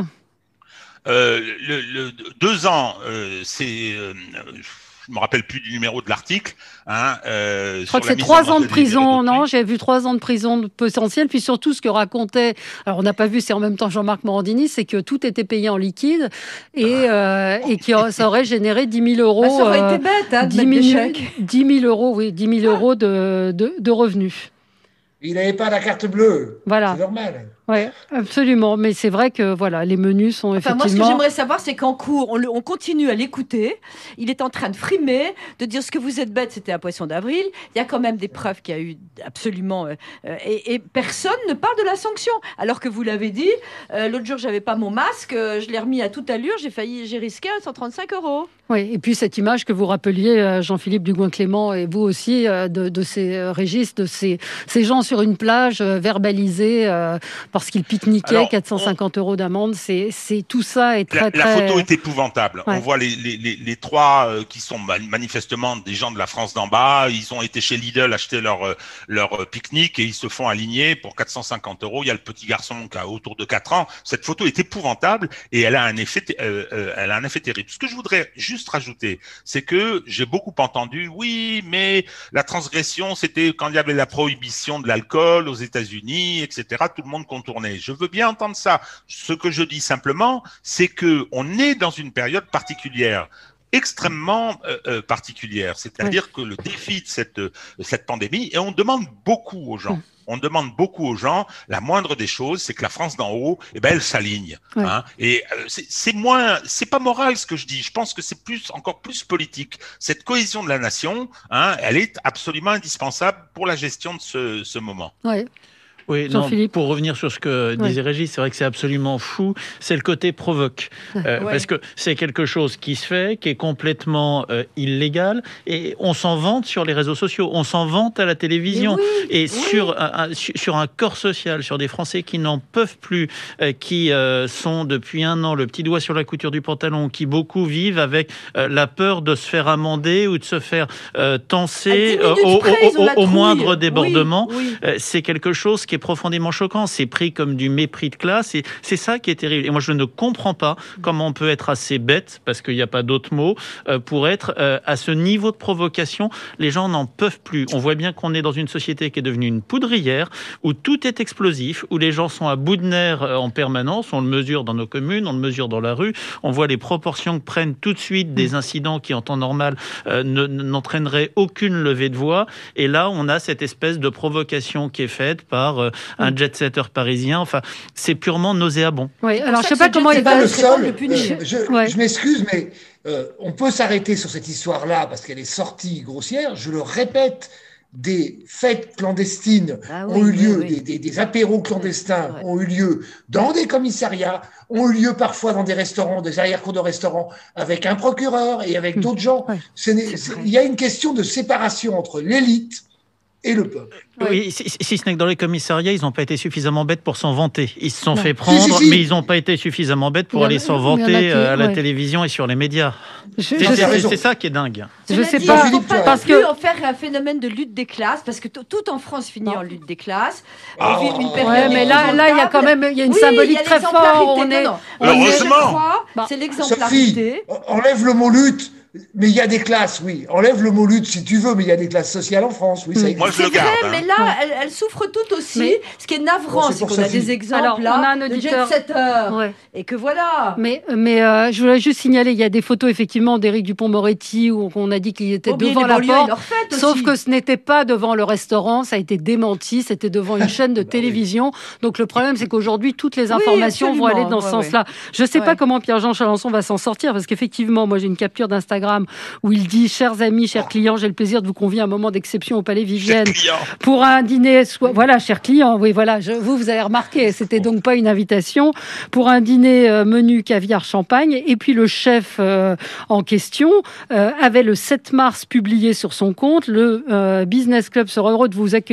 euh, le, le, Deux ans, euh, c'est... Euh, je me rappelle plus du numéro de l'article. Hein, euh, je crois que c'est trois ans de prison, non? J'ai vu trois ans de prison potentielle. Puis surtout, ce que racontait, alors on n'a pas vu, c'est en même temps Jean-Marc Morandini, c'est que tout était payé en liquide et, euh, et que ça aurait généré dix mille euros. Bah, ça aurait euh, été bête, hein, de mettre des chèques. dix mille euros, oui, dix mille euros de, de, de revenus. Il n'avait pas la carte bleue. Voilà. C'est normal. Oui, absolument. Mais c'est vrai que voilà, les menus sont enfin, effectivement... Moi, ce que j'aimerais savoir, c'est qu'en cours, on, le, on continue à l'écouter. Il est en train de frimer, de dire ce que vous êtes bête, c'était un poisson d'avril. Il y a quand même des preuves qu'il y a eu absolument... Euh, et, et personne ne parle de la sanction. Alors que vous l'avez dit, euh, l'autre jour, j'avais pas mon masque, euh, je l'ai remis à toute allure, j'ai failli, j'ai risqué cent trente-cinq euros. Oui, et puis cette image que vous rappeliez, Jean-Philippe Dugoin-Clément, et vous aussi, de, de ces euh, Régis, de ces, ces gens sur une plage euh, verbalisés euh, parce qu'ils pique-niquaient, alors, quatre cent cinquante on... euros d'amende, c'est, c'est tout ça est très la, très... La photo est épouvantable. Ouais. On voit les, les, les, les trois euh, qui sont manifestement des gens de la France d'en bas. Ils ont été chez Lidl acheter leur leur pique-nique et ils se font aligner pour quatre cent cinquante euros. Il y a le petit garçon qui a autour de quatre ans. Cette photo est épouvantable et elle a un effet, euh, euh, elle a un effet terrible. Ce que je voudrais juste rajouter, c'est que j'ai beaucoup entendu, oui, mais la transgression, c'était quand il y avait la prohibition de l'alcool aux États-Unis, et cetera. Tout le monde contournait. Je veux bien entendre ça. Ce que je dis simplement, c'est que on est dans une période particulière. extrêmement euh, euh, particulière, c'est-à-dire oui. que le défi de cette cette pandémie, et on demande beaucoup aux gens. On demande beaucoup aux gens. La moindre des choses, c'est que la France d'en haut, eh ben, elle s'aligne. Ouais. Hein, et euh, c'est, c'est moins, c'est pas moral ce que je dis. Je pense que c'est plus, encore plus politique. Cette cohésion de la nation, hein, elle est absolument indispensable pour la gestion de ce, ce moment. Ouais. Oui, non, pour revenir sur ce que ouais. disait Régis, c'est vrai que c'est absolument fou. C'est le côté provoque. Euh, ouais. Parce que c'est quelque chose qui se fait, qui est complètement euh, illégal. Et on s'en vante sur les réseaux sociaux. On s'en vante à la télévision. Oui, et oui. Sur, un, sur un corps social, sur des Français qui n'en peuvent plus, euh, qui euh, sont depuis un an le petit doigt sur la couture du pantalon, qui beaucoup vivent avec euh, la peur de se faire amender ou de se faire euh, tancer euh, au, près, au, au, au moindre débordement. Oui, oui. Euh, c'est quelque chose qui est profondément choquant, c'est pris comme du mépris de classe et c'est ça qui est terrible. Et moi je ne comprends pas comment on peut être assez bête, parce qu'il n'y a pas d'autre mot, euh, pour être euh, à ce niveau de provocation. Les gens n'en peuvent plus. On voit bien qu'on est dans une société qui est devenue une poudrière, où tout est explosif, où les gens sont à bout de nerfs euh, en permanence. On le mesure dans nos communes, on le mesure dans la rue. On voit les proportions que prennent tout de suite des incidents qui en temps normal euh, ne, n'entraîneraient aucune levée de voix. Et là on a cette espèce de provocation qui est faite par euh, un jet-setter parisien. Enfin, c'est purement nauséabond. Oui, alors je sais pas comment il va le seul. Euh, je, ouais. je m'excuse, mais euh, on peut s'arrêter sur cette histoire-là parce qu'elle est sortie grossière. Je le répète, des fêtes clandestines ah oui, ont eu lieu, oui, oui. Des, des, des apéros clandestins ouais. ont eu lieu dans des commissariats, ont eu lieu parfois dans des restaurants, des arrière-cours de restaurants, avec un procureur et avec mmh. d'autres gens. Ouais. Ce n'est, c'est, il y a une question de séparation entre l'élite et le peuple. Oui, si, si ce n'est que dans les commissariats, ils n'ont pas été suffisamment bêtes pour s'en vanter. Ils se sont non. fait prendre, si, si, si. mais ils n'ont pas été suffisamment bêtes pour a, aller s'en vanter à la ouais. télévision et sur les médias. Je, c'est, je c'est, c'est ça qui est dingue. Je ne sais dit, pas. Il ne faut pas parce que... en faire un phénomène de lutte des classes, parce que t- tout en France finit en lutte des classes. Oh. On vit une période ouais, mais là, là, il y a quand même il y a une oui, symbolique y a très forte. On est, non, non. Heureusement. Bah. C'est l'exemplarité. Sophie, enlève le mot lutte. Mais il y a des classes, oui. Enlève le mot lutte si tu veux, mais il y a des classes sociales en France, oui. Ça Moi, je le garde. Vrai, hein. Mais là, ouais. elles, elles souffrent toutes aussi. Mais, ce qui est navrant, bon, c'est, c'est qu'on a des exemples Alors, là, on a un auditeur. de jet-setters. Ouais. Et que voilà. Mais, mais euh, je voulais juste signaler, il y a des photos effectivement d'Éric Dupond-Moretti où on a dit qu'il était Oubliez devant la porte. Sauf que ce n'était pas devant le restaurant, ça a été démenti. C'était devant une chaîne de télévision. Donc le problème, c'est qu'aujourd'hui, toutes les informations oui, vont aller dans ce ouais, sens-là. Je ne sais pas comment Pierre-Jean Chalençon va s'en sortir, parce qu'effectivement, moi, j'ai une capture d'Instagram où il dit « Chers amis, chers clients, j'ai le plaisir de vous convier à un moment d'exception au Palais Vivienne pour un dîner... Soit... » Voilà, chers clients, oui, voilà, je... vous, vous avez remarqué, c'était donc pas une invitation. Pour un dîner euh, menu caviar champagne. Et puis le chef euh, en question euh, avait le sept mars publié sur son compte « Le euh, Business Club sera heureux de vous accueillir au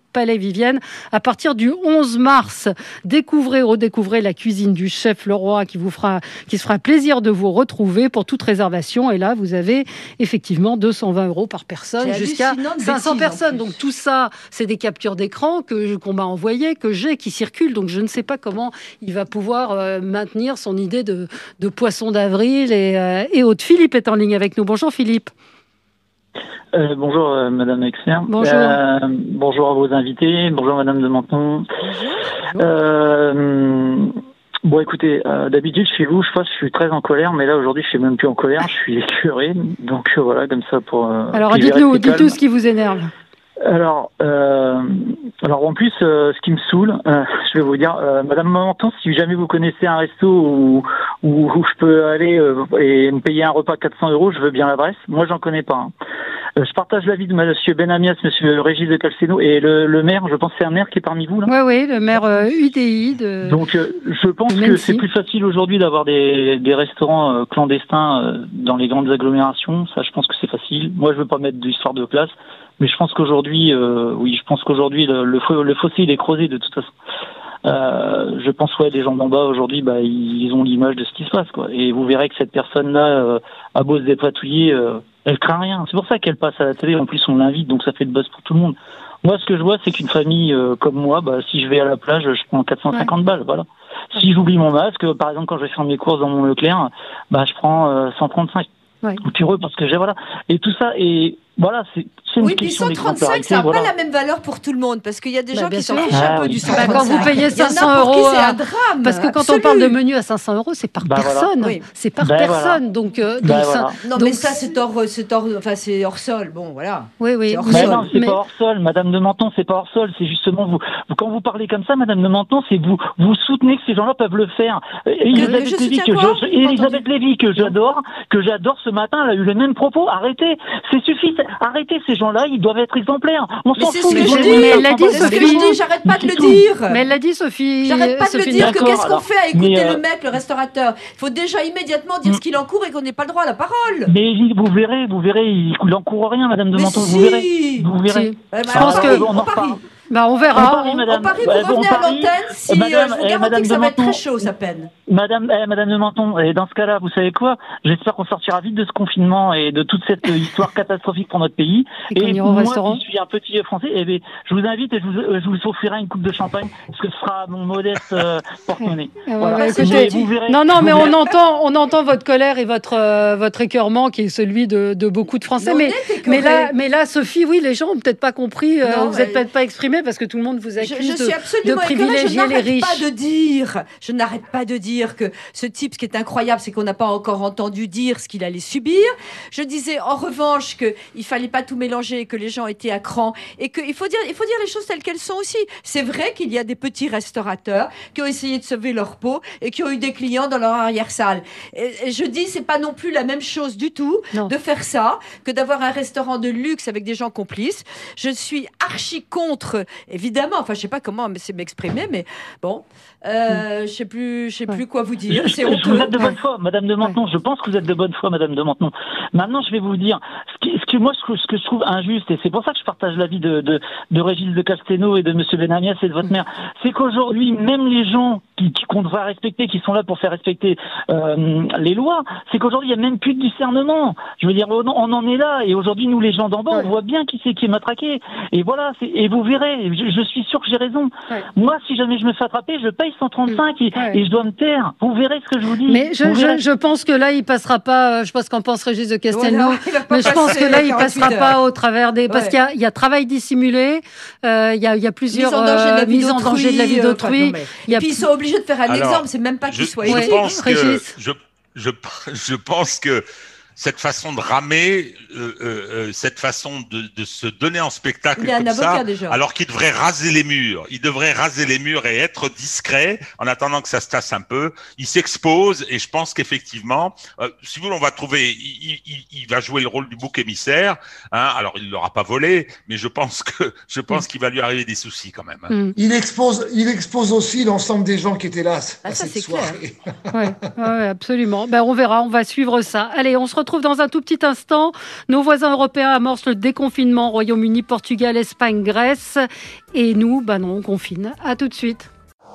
Palais Vivienne. À partir du onze mars, découvrez, redécouvrez la cuisine du chef Leroy qui vous fera, qui se fera plaisir de vous retrouver pour toute réservation. Et là, vous avez effectivement deux cent vingt euros par personne jusqu'à cinq cents personnes. Donc tout ça, c'est des captures d'écran que qu'on m'a envoyées, que j'ai, qui circulent. Donc je ne sais pas comment il va pouvoir euh, maintenir son idée de, de poisson d'avril et, euh, et autres. Philippe est en ligne avec nous. Bonjour Philippe. Euh, bonjour euh, Madame Exer. Bonjour. Euh, bonjour à vos invités. Bonjour Madame de Menton. Bonjour. Euh, bon écoutez, euh, d'habitude chez vous, je pense que je suis très en colère, mais là aujourd'hui je suis même plus en colère, je suis écœuré. Donc euh, voilà, comme ça pour. Euh, alors dites-nous, dites-nous ce qui vous énerve. Alors, euh, alors en plus, euh, ce qui me saoule, euh, je vais vous dire, euh, Madame Menton, si jamais vous connaissez un resto où, où, où je peux aller euh, et me payer un repas quatre cents euros, je veux bien l'adresse. Moi, j'en connais pas. Hein. Euh, je partage l'avis de Monsieur Benamias, Monsieur Régis de Calceno et le, le maire. Je pense que c'est un maire qui est parmi vous là. Oui, oui, le maire euh, U D I. De... Donc, euh, je pense que c'est plus facile aujourd'hui d'avoir des, des restaurants euh, clandestins euh, dans les grandes agglomérations. Ça, je pense que c'est facile. Moi, je veux pas mettre d'histoire de place. Mais je pense qu'aujourd'hui, euh, oui, je pense qu'aujourd'hui le, le, le fossé il est creusé de toute façon. Euh, je pense ouais, les gens d'en bas aujourd'hui, bah ils ont l'image de ce qui se passe quoi. Et vous verrez que cette personne-là, euh, à beau se dépatouiller, euh, elle craint rien. C'est pour ça qu'elle passe à la télé. En plus, on l'invite, donc ça fait le buzz pour tout le monde. Moi, ce que je vois, c'est qu'une famille euh, comme moi, bah si je vais à la plage, je prends quatre cent cinquante ouais. balles, voilà. Si j'oublie mon masque, par exemple, quand je vais faire mes courses dans mon Leclerc, bah je prends euh, cent trente-cinq. Ouais. Ou heureux parce que j'ai voilà. Et tout ça et voilà, c'est, c'est une oui, question d'exemplarité. Oui, puis cent trente-cinq, ça n'a voilà. pas la même valeur pour tout le monde, parce qu'il y a des bah, gens qui s'en fichent ah, un peu oui. du cent trente-cinq. Bah, quand vous payez cinq cents euros, c'est un drame. Parce que quand absolu. on parle de menu à cinq cents euros, c'est par bah, personne. Voilà. Oui. C'est par bah, personne. Voilà. Donc, euh, bah, donc voilà. ça, non, donc mais ça, c'est hors, c'est hors, enfin, c'est hors sol. Bon, voilà. Oui, oui. C'est hors mais sol. Non, c'est mais... pas hors sol, Madame de Menton, c'est pas hors sol. C'est justement vous. Quand vous parlez comme ça, Madame de Menton, c'est vous, vous soutenez que ces gens-là peuvent le faire. Elisabeth Lévy, que je, Elisabeth Lévy, que j'adore, que j'adore ce matin, elle a eu les mêmes propos. Arrêtez, c'est suffit. Arrêtez ces gens-là, ils doivent être exemplaires. On s'en fout. Mais elle l'a dit, Sophie. J'arrête pas de le dire. Mais elle l'a dit, Sophie. J'arrête pas de le dire. Que qu'est-ce qu'on fait à écouter le mec, le restaurateur? Il faut déjà immédiatement dire ce qu'il encourt et qu'on n'ait pas le droit à la parole. Mais vous verrez, vous verrez, il n'encourt rien, Madame de Menton. Vous verrez. Vous verrez. Je pense que on parie. Bah on verra. On parie, on parie vous revenez à l'antenne si Madame, euh, je vous garantis eh, que ça va être très chaud, sa peine. Madame, eh, Madame de Menton, et dans ce cas-là, vous savez quoi? J'espère qu'on sortira vite de ce confinement et de toute cette histoire catastrophique pour notre pays. Et, et moi, qui suis un petit français, eh bien, je vous invite et je vous, je vous offrirai une coupe de champagne, parce que ce sera mon modeste euh, porte-monnaie. Voilà. Bah, écoutez, vous verrez, non, non, mais on entend, on entend votre colère et votre euh, votre écœurement qui est celui de, de beaucoup de Français. Mais, mais là, mais là, Sophie, oui, les gens ont peut-être pas compris. Euh, non, vous n'êtes peut-être pas exprimé parce que tout le monde vous accuse je, je de, suis absolument de privilégier je les riches. Pas de dire, je n'arrête pas de dire que ce type, ce qui est incroyable, c'est qu'on n'a pas encore entendu dire ce qu'il allait subir. Je disais en revanche qu'il fallait pas tout mélanger, que les gens étaient à cran et qu'il faut dire, il faut dire les choses telles qu'elles sont aussi. C'est vrai qu'il y a des petits restaurateurs qui ont essayé de sauver leur peau et qui ont eu des clients dans leur arrière-salle. Et, et je dis, c'est pas non plus la même chose du tout non. de faire ça que d'avoir un restaurant de luxe avec des gens complices. Je suis archi contre, évidemment, enfin je sais pas comment m'exprimer, mais bon, euh, je sais plus, je sais ouais. plus quoi vous dire. C'est honteux. Vous êtes de bonne foi, Madame de Menton. Ouais. Je pense que vous êtes de bonne foi, Madame de Menton. Maintenant, je vais vous dire ce, qui, ce que moi, ce que je trouve injuste, et c'est pour ça que je partage l'avis de, de, de Régis de Castelnau et de Monsieur Benamias et de votre mère, c'est qu'aujourd'hui, même les gens qui, qui qu'on devrait respecter, qui sont là pour faire respecter euh, les lois, c'est qu'aujourd'hui, il n'y a même plus de discernement. Je veux dire, on, on en est là, et aujourd'hui, nous, les gens d'en bas, ouais. on voit bien qui c'est qui est matraqué. Et voilà, c'est, et vous verrez, je, je suis sûr que j'ai raison. Ouais. Moi, si jamais je me fais attraper, je paye cent trente-cinq et, ouais. et je dois me taire. Vous verrez ce que je vous dis. Mais je, je, je pense que là, il passera pas. Je pense qu'en pense Régis de Castelnau. Voilà, mais je pense que là, il passera heures. pas au travers des. Parce ouais. qu'il y a, il y a travail dissimulé. Euh, il y a, il y a plusieurs euh, mises en danger de la vie d'autrui. Euh, et a... puis ils sont obligés de faire un Alors, exemple. C'est même pas qu'ils soient je pense que je, je, je pense que cette façon de ramer, euh, euh, cette façon de, de se donner en spectacle comme ça, déjà. alors qu'il devrait raser les murs. Il devrait raser les murs et être discret en attendant que ça se tasse un peu. Il s'expose et je pense qu'effectivement, euh, si vous voulez, on va trouver, il, il, il va jouer le rôle du bouc émissaire. Hein, alors, il ne l'aura pas volé, mais je pense que je pense mmh. qu'il va lui arriver des soucis quand même. Hein. Mmh. Il expose, il expose aussi l'ensemble des gens qui étaient là ah, à ça, cette c'est soirée. Oui, ouais, absolument. Ben, on verra, on va suivre ça. Allez, on se retrouve retrouve dans un tout petit instant. Nos voisins européens amorcent le déconfinement. Royaume-Uni, Portugal, Espagne, Grèce. Et nous, bah non, on confine. À tout de suite.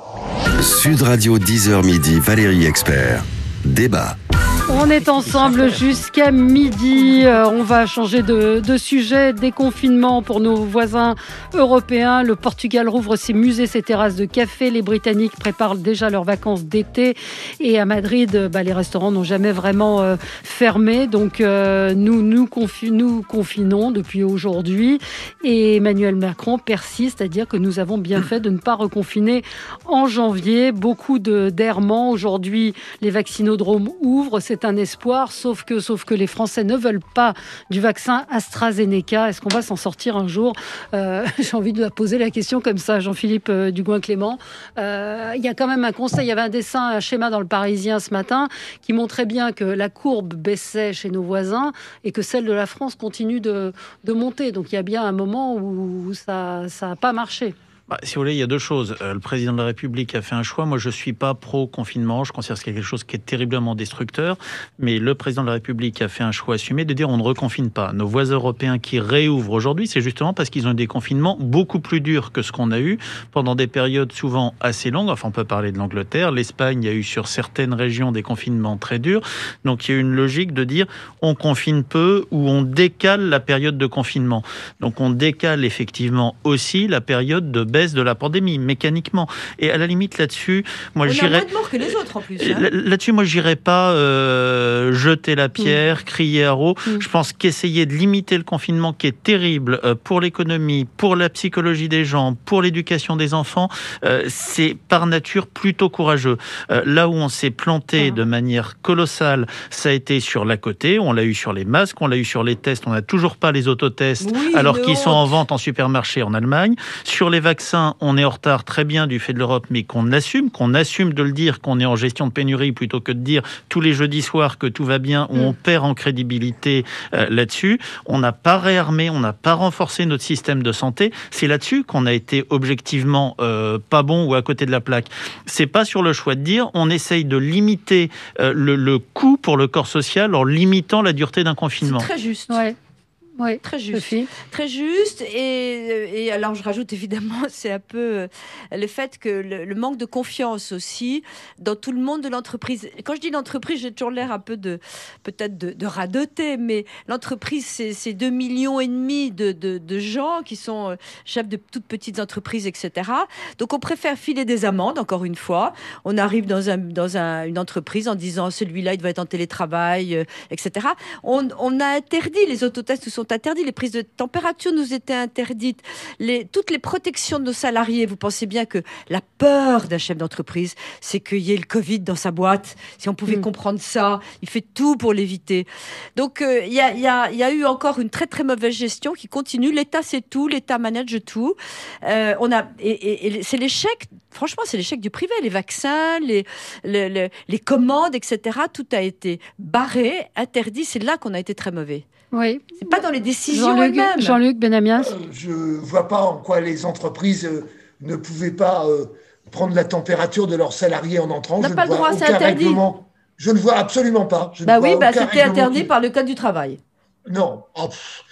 Sud Radio dix heures midi, Valérie Expert. Débat. On est ensemble jusqu'à midi. Euh, on va changer de, de sujet. Déconfinement pour nos voisins européens. Le Portugal rouvre ses musées, ses terrasses de café. Les Britanniques préparent déjà leurs vacances d'été. Et à Madrid, bah, les restaurants n'ont jamais vraiment euh, fermé. Donc euh, nous, nous, confi- nous confinons depuis aujourd'hui. Et Emmanuel Macron persiste à dire que nous avons bien fait de ne pas reconfiner en janvier. Beaucoup de, d'errements. Aujourd'hui, les vaccinodromes ouvrent. C'est un espoir, sauf que, sauf que les Français ne veulent pas du vaccin AstraZeneca. Est-ce qu'on va s'en sortir un jour ? euh, J'ai envie de poser la question comme ça, Jean-Philippe euh, Dugoin-Clément. Euh, il y a quand même un conseil, il y avait un dessin, un schéma dans le Parisien ce matin qui montrait bien que la courbe baissait chez nos voisins et que celle de la France continue de, de monter. Donc il y a bien un moment où ça n'a pas marché. Bah, si vous voulez, il y a deux choses. Euh, le président de la République a fait un choix. Moi, je ne suis pas pro-confinement. Je considère que c'est quelque chose qui est terriblement destructeur. Mais le président de la République a fait un choix assumé de dire on ne reconfine pas. Nos voisins européens qui réouvrent aujourd'hui, c'est justement parce qu'ils ont eu des confinements beaucoup plus durs que ce qu'on a eu pendant des périodes souvent assez longues. Enfin, on peut parler de l'Angleterre. L'Espagne, il y a eu sur certaines régions des confinements très durs. Donc, il y a une logique de dire on confine peu ou on décale la période de confinement. Donc, on décale effectivement aussi la période de baisse de la pandémie, mécaniquement. Et à la limite, là-dessus, moi, on j'irais... a moins de morts que les autres, en plus. Hein. Là-dessus, moi, j'irais pas euh, jeter la pierre, mmh. crier à haut. Mmh. Je pense qu'essayer de limiter le confinement, qui est terrible euh, pour l'économie, pour la psychologie des gens, pour l'éducation des enfants, euh, c'est par nature plutôt courageux. Euh, là où on s'est planté mmh. de manière colossale, ça a été sur l'à côté. On l'a eu sur les masques, on l'a eu sur les tests. On n'a toujours pas les autotests, oui, alors qu'ils honte. sont en vente en supermarché en Allemagne. Sur les vaccins, on est en retard très bien du fait de l'Europe, mais qu'on assume, qu'on assume de le dire, qu'on est en gestion de pénurie, plutôt que de dire tous les jeudis soirs que tout va bien, où mmh. on perd en crédibilité euh, là-dessus. On n'a pas réarmé, on n'a pas renforcé notre système de santé. C'est là-dessus qu'on a été objectivement euh, pas bon ou à côté de la plaque. C'est pas sur le choix de dire, on essaye de limiter euh, le, le coût pour le corps social en limitant la dureté d'un confinement. C'est très juste. Ouais. Oui, très juste. Sophie. Très juste. Et, et alors, je rajoute évidemment, c'est un peu le fait que le, le manque de confiance aussi dans tout le monde de l'entreprise. Quand je dis l'entreprise, j'ai toujours l'air un peu de, peut-être de, de radoter, mais l'entreprise, c'est, c'est deux millions et demi de, de, de gens qui sont chefs de toutes petites entreprises, et cetera. Donc, on préfère filer des amendes, encore une fois. On arrive dans, un, dans un, une entreprise en disant celui-là, il doit être en télétravail, euh, et cetera. On, on a interdit, les autotests sont interdits, les prises de température nous étaient interdites, les, toutes les protections de nos salariés. Vous pensez bien que la peur d'un chef d'entreprise, c'est qu'il y ait le Covid dans sa boîte. Si on pouvait mmh. comprendre ça, il fait tout pour l'éviter. Donc, il euh, y, a, y, a, y a eu encore une très, très mauvaise gestion qui continue. L'État, c'est tout. L'État manage tout. Euh, on a, et, et, et c'est l'échec, franchement, c'est l'échec du privé. Les vaccins, les, les, les, les commandes, et cetera. Tout a été barré, interdit. C'est là qu'on a été très mauvais. Oui. C'est pas dans les décisions Jean-Luc, elles-mêmes. Jean-Luc Benamias. Euh, je ne vois pas en quoi les entreprises euh, ne pouvaient pas euh, prendre la température de leurs salariés en entrant. On n'a je pas ne le vois droit, c'est aucun interdit. Règlement. Je ne vois absolument pas. Je bah ne oui, vois bah aucun c'était interdit qui... par le Code du travail. Non. Oh,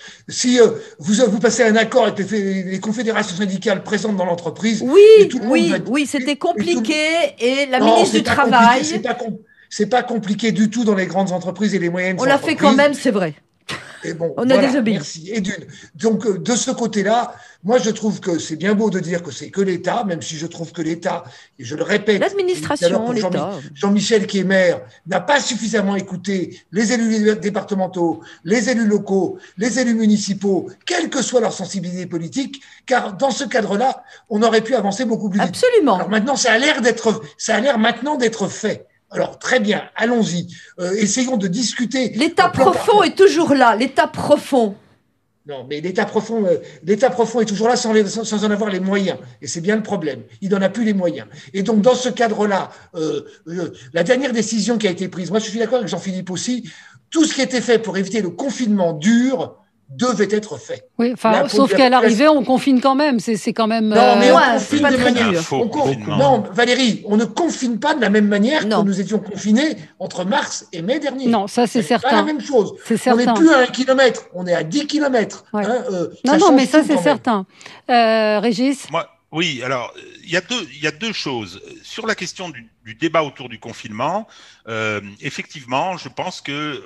si euh, vous, vous passez un accord avec les, les confédérations syndicales présentes dans l'entreprise... Oui, tout le oui, va... oui, c'était compliqué. Et, tout... et la non, ministre du Travail... C'est pas, com... c'est pas compliqué du tout dans les grandes entreprises et les moyennes On entreprises. l'a fait quand même, c'est vrai. Et bon, on voilà, a désobéi. Merci. Et d'une. Donc, de ce côté-là, moi, je trouve que c'est bien beau de dire que c'est que l'État, même si je trouve que l'État, et je le répète, l'administration, l'État. Jean- Jean-Michel qui est maire, n'a pas suffisamment écouté les élus départementaux, les élus locaux, les élus municipaux, quelle que soit leur sensibilité politique, car dans ce cadre-là, on aurait pu avancer beaucoup plus vite. Absolument. Alors maintenant, ça a l'air d'être, ça a l'air maintenant d'être fait. Alors, très bien, allons-y. Euh, essayons de discuter. L'état profond est toujours là, l'état profond. Non, mais l'état profond, euh, l'état profond est toujours là sans, les, sans, sans en avoir les moyens. Et c'est bien le problème. Il n'en a plus les moyens. Et donc, dans ce cadre-là, euh, euh, la dernière décision qui a été prise, moi je suis d'accord avec Jean-Philippe aussi, tout ce qui était fait pour éviter le confinement dur devait être fait. Oui, enfin, sauf qu'à l'arrivée, on confine quand même. C'est, c'est quand même. Non, mais on ouais, confine de manière. Faux On, non, Valérie, on ne confine pas de la même manière non. que nous étions confinés entre mars et mai dernier. Non, ça c'est, c'est certain. Pas la même chose. C'est certain. On n'est plus à un kilomètre, on est à dix kilomètres. Ouais. Hein, euh, non, non, mais ça c'est certain. Euh, Régis. Moi, oui, alors il y a deux, il y a deux choses sur la question du, du débat autour du confinement. Euh, effectivement, je pense que euh,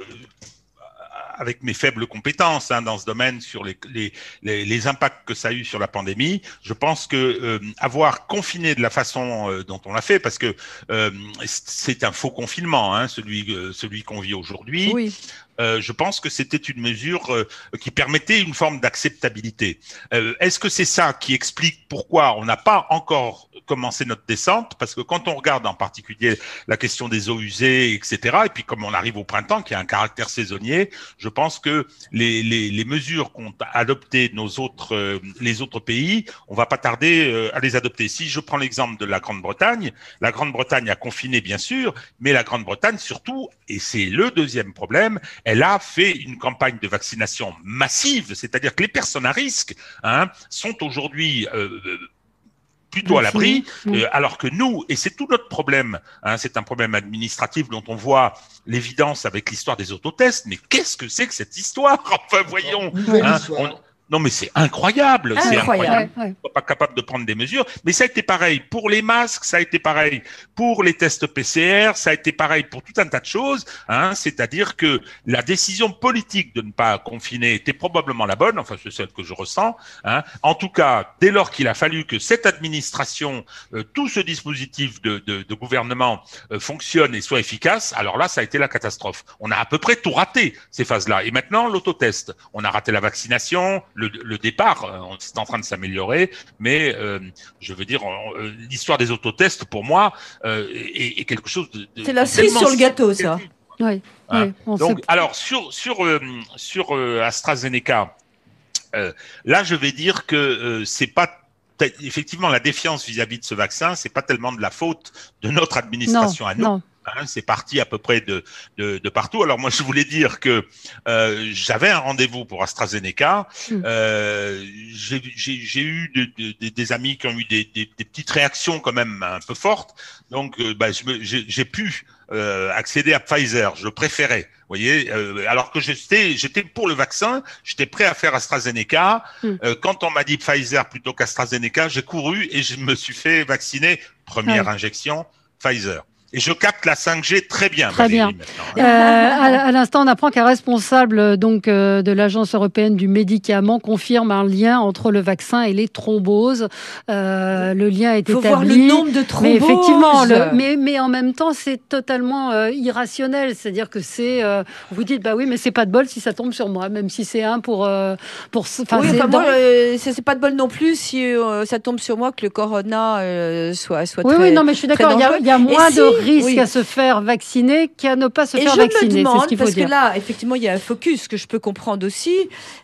avec mes faibles compétences hein, dans ce domaine sur les, les, les, les impacts que ça a eu sur la pandémie, je pense que euh, avoir confiné de la façon euh, dont on l'a fait, parce que euh, c'est un faux confinement, hein, celui, euh, celui qu'on vit aujourd'hui. Oui. Euh, je pense que c'était une mesure euh, qui permettait une forme d'acceptabilité. Euh, est-ce que c'est ça qui explique pourquoi on n'a pas encore commencé notre descente? Parce que quand on regarde en particulier la question des eaux usées, et cetera, et puis comme on arrive au printemps, qui a un caractère saisonnier, je pense que les, les, les mesures qu'ont adoptées nos autres, euh, les autres pays, on va pas tarder euh, à les adopter. Si je prends l'exemple de la Grande-Bretagne, la Grande-Bretagne a confiné bien sûr, mais la Grande-Bretagne surtout, et c'est le deuxième problème, elle a fait une campagne de vaccination massive, c'est-à-dire que les personnes à risque hein, sont aujourd'hui euh, plutôt à l'abri, euh, alors que nous, et c'est tout notre problème, hein, c'est un problème administratif dont on voit l'évidence avec l'histoire des autotests, mais qu'est-ce que c'est que cette histoire? Enfin, voyons, hein, on, non mais c'est incroyable, incroyable. c'est incroyable. Ouais, ouais. On n'est pas capable de prendre des mesures. Mais ça a été pareil pour les masques, ça a été pareil pour les tests P C R, ça a été pareil pour tout un tas de choses. Hein, c'est-à-dire que la décision politique de ne pas confiner était probablement la bonne, enfin c'est celle que je ressens. Hein. En tout cas, dès lors qu'il a fallu que cette administration, euh, tout ce dispositif de, de, de gouvernement euh, fonctionne et soit efficace, alors là ça a été la catastrophe. On a à peu près tout raté ces phases-là. Et maintenant l'autotest, on a raté la vaccination. Le, le départ, c'est en train de s'améliorer, mais euh, je veux dire, euh, l'histoire des autotests, pour moi, euh, est, est quelque chose de... de c'est la cerise sur le gâteau, ça. Oui. Hein. oui Donc, sait... alors, sur, sur, euh, sur euh, AstraZeneca, euh, là, je vais dire que euh, c'est pas... Effectivement, la défiance vis-à-vis de ce vaccin, c'est pas tellement de la faute de notre administration non, à nous. Non. Hein, c'est parti à peu près de, de, de partout. Alors moi, je voulais dire que euh, j'avais un rendez-vous pour AstraZeneca. Mmh. Euh, j'ai, j'ai, j'ai eu de, de, des amis qui ont eu des, des, des petites réactions quand même un peu fortes. Donc, euh, bah, je me, j'ai, j'ai pu euh, accéder à Pfizer. Je préférais. Vous voyez, euh, alors que j'étais, j'étais pour le vaccin, j'étais prêt à faire AstraZeneca. Mmh. Euh, quand on m'a dit Pfizer plutôt qu'AstraZeneca, j'ai couru et je me suis fait vacciner. Première ouais. injection, Pfizer. Et je capte la cinq G très bien. Très Valérie, bien. Euh, à, à l'instant, on apprend qu'un responsable donc euh, de l'Agence européenne du médicament confirme un lien entre le vaccin et les thromboses. Euh, le lien est Faut établi. Voir le nombre de thromboses. Mais effectivement, le, mais, mais en même temps, c'est totalement euh, irrationnel. C'est-à-dire que c'est, euh, vous dites, bah oui, mais c'est pas de bol si ça tombe sur moi, même si c'est un pour euh, pour. Enfin, oui, enfin, dans... moi, euh, c'est, c'est pas de bol non plus si euh, ça tombe sur moi que le corona euh, soit soit. Oui, très, oui, non, mais je suis d'accord. Il y a, il y a moins si, de risque oui. à se faire vacciner qu'à ne pas se et faire je vacciner. Me demande, c'est ce qu'il faut parce dire. que là, effectivement, il y a un focus que je peux comprendre aussi.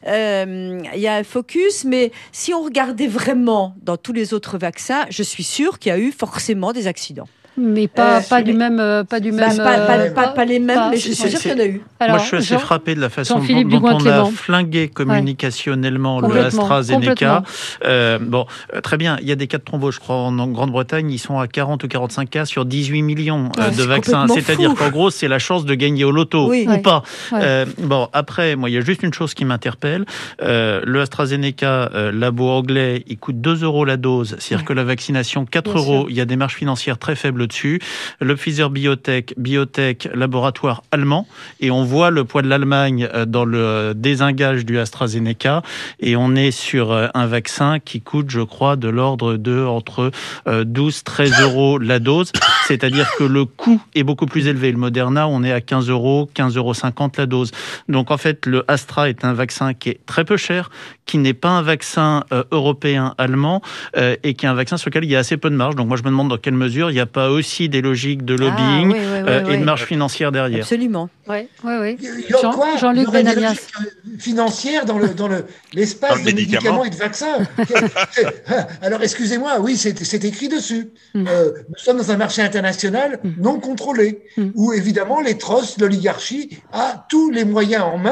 Euh, il y a un focus, mais si on regardait vraiment dans tous les autres vaccins, je suis sûre qu'il y a eu forcément des accidents. Mais pas, euh, pas, mais... Du même, euh, pas du même. Bah, pas, pas, euh, pas, pas les mêmes, pas, mais je suis sûre qu'il y en a eu. Alors, moi, je suis assez Jean, frappé de la façon dont, dont on a flingué communicationnellement ouais. le AstraZeneca. Euh, bon, euh, très bien, il y a des cas de thrombose, je crois, en Grande-Bretagne, ils sont à quarante ou quarante-cinq cas sur dix-huit millions euh, ouais, de vaccins. C'est-à-dire fou. Qu'en gros, c'est la chance de gagner au loto oui. ou ouais. pas. Ouais. Euh, bon, après, moi, il y a juste une chose qui m'interpelle. Euh, le AstraZeneca, euh, labo anglais, il coûte deux euros la dose. C'est-à-dire ouais. que la vaccination, quatre euros, il y a des marges financières très faibles dessus. Le Pfizer Biotech, Biotech, laboratoire allemand, et on voit le poids de l'Allemagne dans le désengage du AstraZeneca, et on est sur un vaccin qui coûte, je crois, de l'ordre de entre douze et treize euros la dose, c'est-à-dire que le coût est beaucoup plus élevé. Le Moderna, on est à quinze euros, quinze euros cinquante la dose. Donc en fait, le Astra est un vaccin qui est très peu cher, qui n'est pas un vaccin euh, européen, allemand, euh, et qui est un vaccin sur lequel il y a assez peu de marge. Donc moi, je me demande dans quelle mesure il n'y a pas aussi des logiques de lobbying ah, oui, oui, oui, euh, oui, et de marge financière derrière. Absolument. Oui, oui, oui. Jean, quoi Jean-Luc il y aurait des logiques financières dans, le, dans le, l'espace dans le de médicaments et de vaccins. Alors, excusez-moi, oui, c'est, c'est écrit dessus. Mm. Euh, nous sommes dans un marché international mm. non contrôlé, mm. où évidemment les trosses, l'oligarchie a tous les moyens en main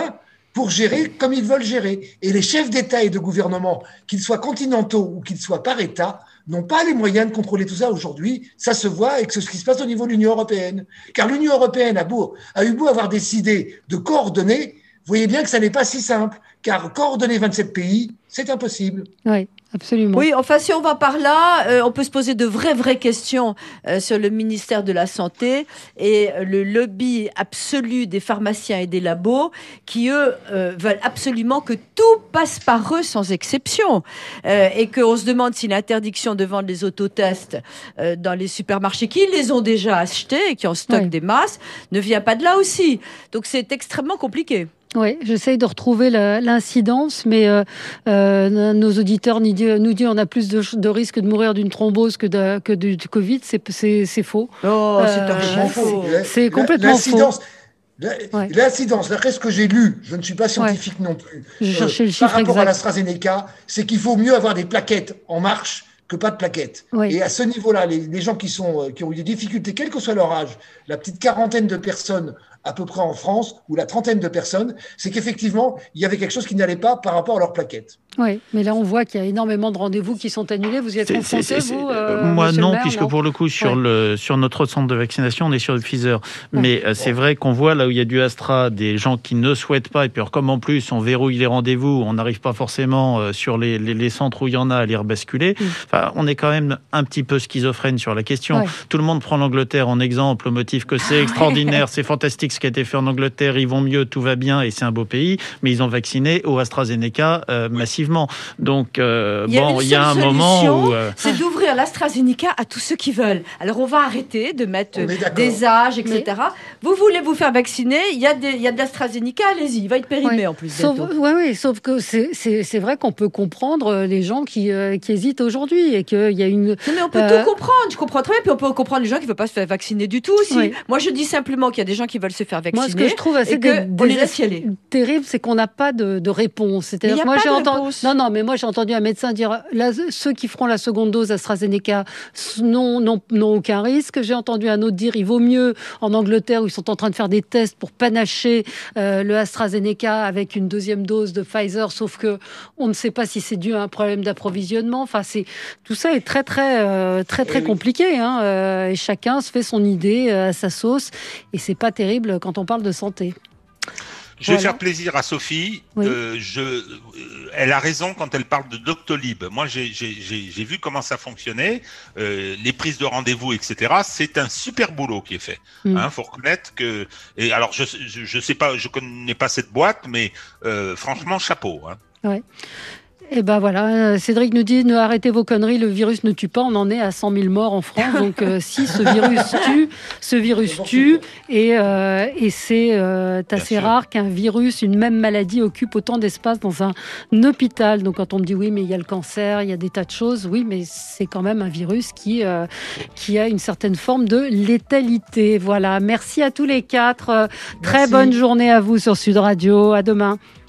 pour gérer comme ils veulent gérer. Et les chefs d'État et de gouvernement, qu'ils soient continentaux ou qu'ils soient par État, n'ont pas les moyens de contrôler tout ça aujourd'hui. Ça se voit avec ce qui se passe au niveau de l'Union européenne. Car l'Union européenne a, beau, a eu beau avoir décidé de coordonner, vous voyez bien que ça n'est pas si simple. Car coordonner vingt-sept pays, c'est impossible. Oui. Absolument. Oui, enfin, si on va par là, euh, on peut se poser de vraies, vraies questions euh, sur le ministère de la Santé et le lobby absolu des pharmaciens et des labos qui, eux, euh, veulent absolument que tout passe par eux sans exception. Euh, et qu'on se demande si l'interdiction de vendre les autotests euh, dans les supermarchés, qui les ont déjà achetés et qui en stockent oui. des masses, ne vient pas de là aussi. Donc, c'est extrêmement compliqué. Oui, j'essaye de retrouver la, l'incidence, mais euh, euh, nos auditeurs nous disent, nous disent on a plus de, de risques de mourir d'une thrombose que, de, que du, du Covid. C'est, c'est, c'est faux. Oh, euh, c'est complètement faux. C'est, c'est complètement l'incidence, faux. La, ouais. L'incidence, d'après ce que j'ai lu, je ne suis pas scientifique ouais. non plus, je cherchais euh, le chiffre par rapport exact. à l'AstraZeneca, c'est qu'il faut mieux avoir des plaquettes en marche que pas de plaquettes. Oui. Et à ce niveau-là, les, les gens qui, sont, qui ont eu des difficultés, quel que soit leur âge, la petite quarantaine de personnes à peu près en France, ou la trentaine de personnes, c'est qu'effectivement, il y avait quelque chose qui n'allait pas par rapport à leurs plaquettes. Oui, mais là, on voit qu'il y a énormément de rendez-vous qui sont annulés. Vous y êtes c'est, confronté, c'est, c'est, vous euh, Moi, non, maire, puisque non pour le coup, sur, ouais. le, sur notre centre de vaccination, on est sur le Pfizer. Ouais. Mais euh, c'est bon. vrai qu'on voit là où il y a du Astra, des gens qui ne souhaitent pas, et puis alors, comme en plus, on verrouille les rendez-vous, on n'arrive pas forcément euh, sur les, les, les centres où il y en a à les rebasculer. Mm. Enfin, on est quand même un petit peu schizophrène sur la question. Ouais. Tout le monde prend l'Angleterre en exemple, au motif que c'est extraordinaire, c'est fantastique ce qui a été fait en Angleterre. Ils vont mieux, tout va bien et c'est un beau pays, mais ils ont vacciné au AstraZeneca euh, massivement. Donc, euh, il y a bon, il y a un moment où... Euh... C'est d'ouvrir l'AstraZeneca à tous ceux qui veulent. Alors, on va arrêter de mettre des âges, et cetera. Mais... Vous voulez vous faire vacciner, il y a, des, il y a de l'AstraZeneca, allez-y, il va être périmé ouais. en plus. Sauf, ouais, ouais, sauf que c'est, c'est, c'est vrai qu'on peut comprendre les gens qui, euh, qui hésitent aujourd'hui et qu'il y a une... Non, mais on peut euh... tout comprendre, je comprends très bien, puis on peut comprendre les gens qui ne veulent pas se faire vacciner du tout aussi. Ouais. Moi, je dis simplement qu'il y a des gens qui veulent se faire vacciner. Moi, ce que je trouve assez dé- dé- terrible, c'est qu'on n'a pas de, de réponse. C'est-à-dire mais que moi, j'ai entendu, non, non, mais moi, j'ai entendu un médecin dire là, ceux qui feront la seconde dose AstraZeneca n'ont, n'ont, n'ont aucun risque. J'ai entendu un autre dire il vaut mieux en Angleterre où ils sont en train de faire des tests pour panacher euh, le AstraZeneca avec une deuxième dose de Pfizer, sauf que on ne sait pas si c'est dû à un problème d'approvisionnement. Enfin, c'est tout ça est très, très, euh, très, très compliqué. Hein, euh, et chacun se fait son idée euh, à sa sauce, et c'est pas terrible quand on parle de santé. Je vais voilà. faire plaisir à Sophie. Oui. Euh, je, euh, elle a raison quand elle parle de Doctolib. Moi, j'ai, j'ai, j'ai, j'ai vu comment ça fonctionnait, euh, les prises de rendez-vous, et cetera. C'est un super boulot qui est fait. Il mm. hein, faut reconnaître que. Et alors, je, je, je sais pas, je connais pas cette boîte, mais euh, franchement, chapeau. Hein. Ouais. Et ben voilà, Cédric nous dit ne arrêtez vos conneries, le virus ne tue pas, on en est à cent mille morts en France, donc euh, si ce virus tue, ce virus tue, et, euh, et c'est euh, assez Bien rare sûr. Qu'un virus, une même maladie occupe autant d'espace dans un, un hôpital. Donc quand on me dit oui mais il y a le cancer, il y a des tas de choses, oui mais c'est quand même un virus qui, euh, qui a une certaine forme de létalité. Voilà, merci à tous les quatre, très merci. Bonne journée à vous sur Sud Radio, à demain.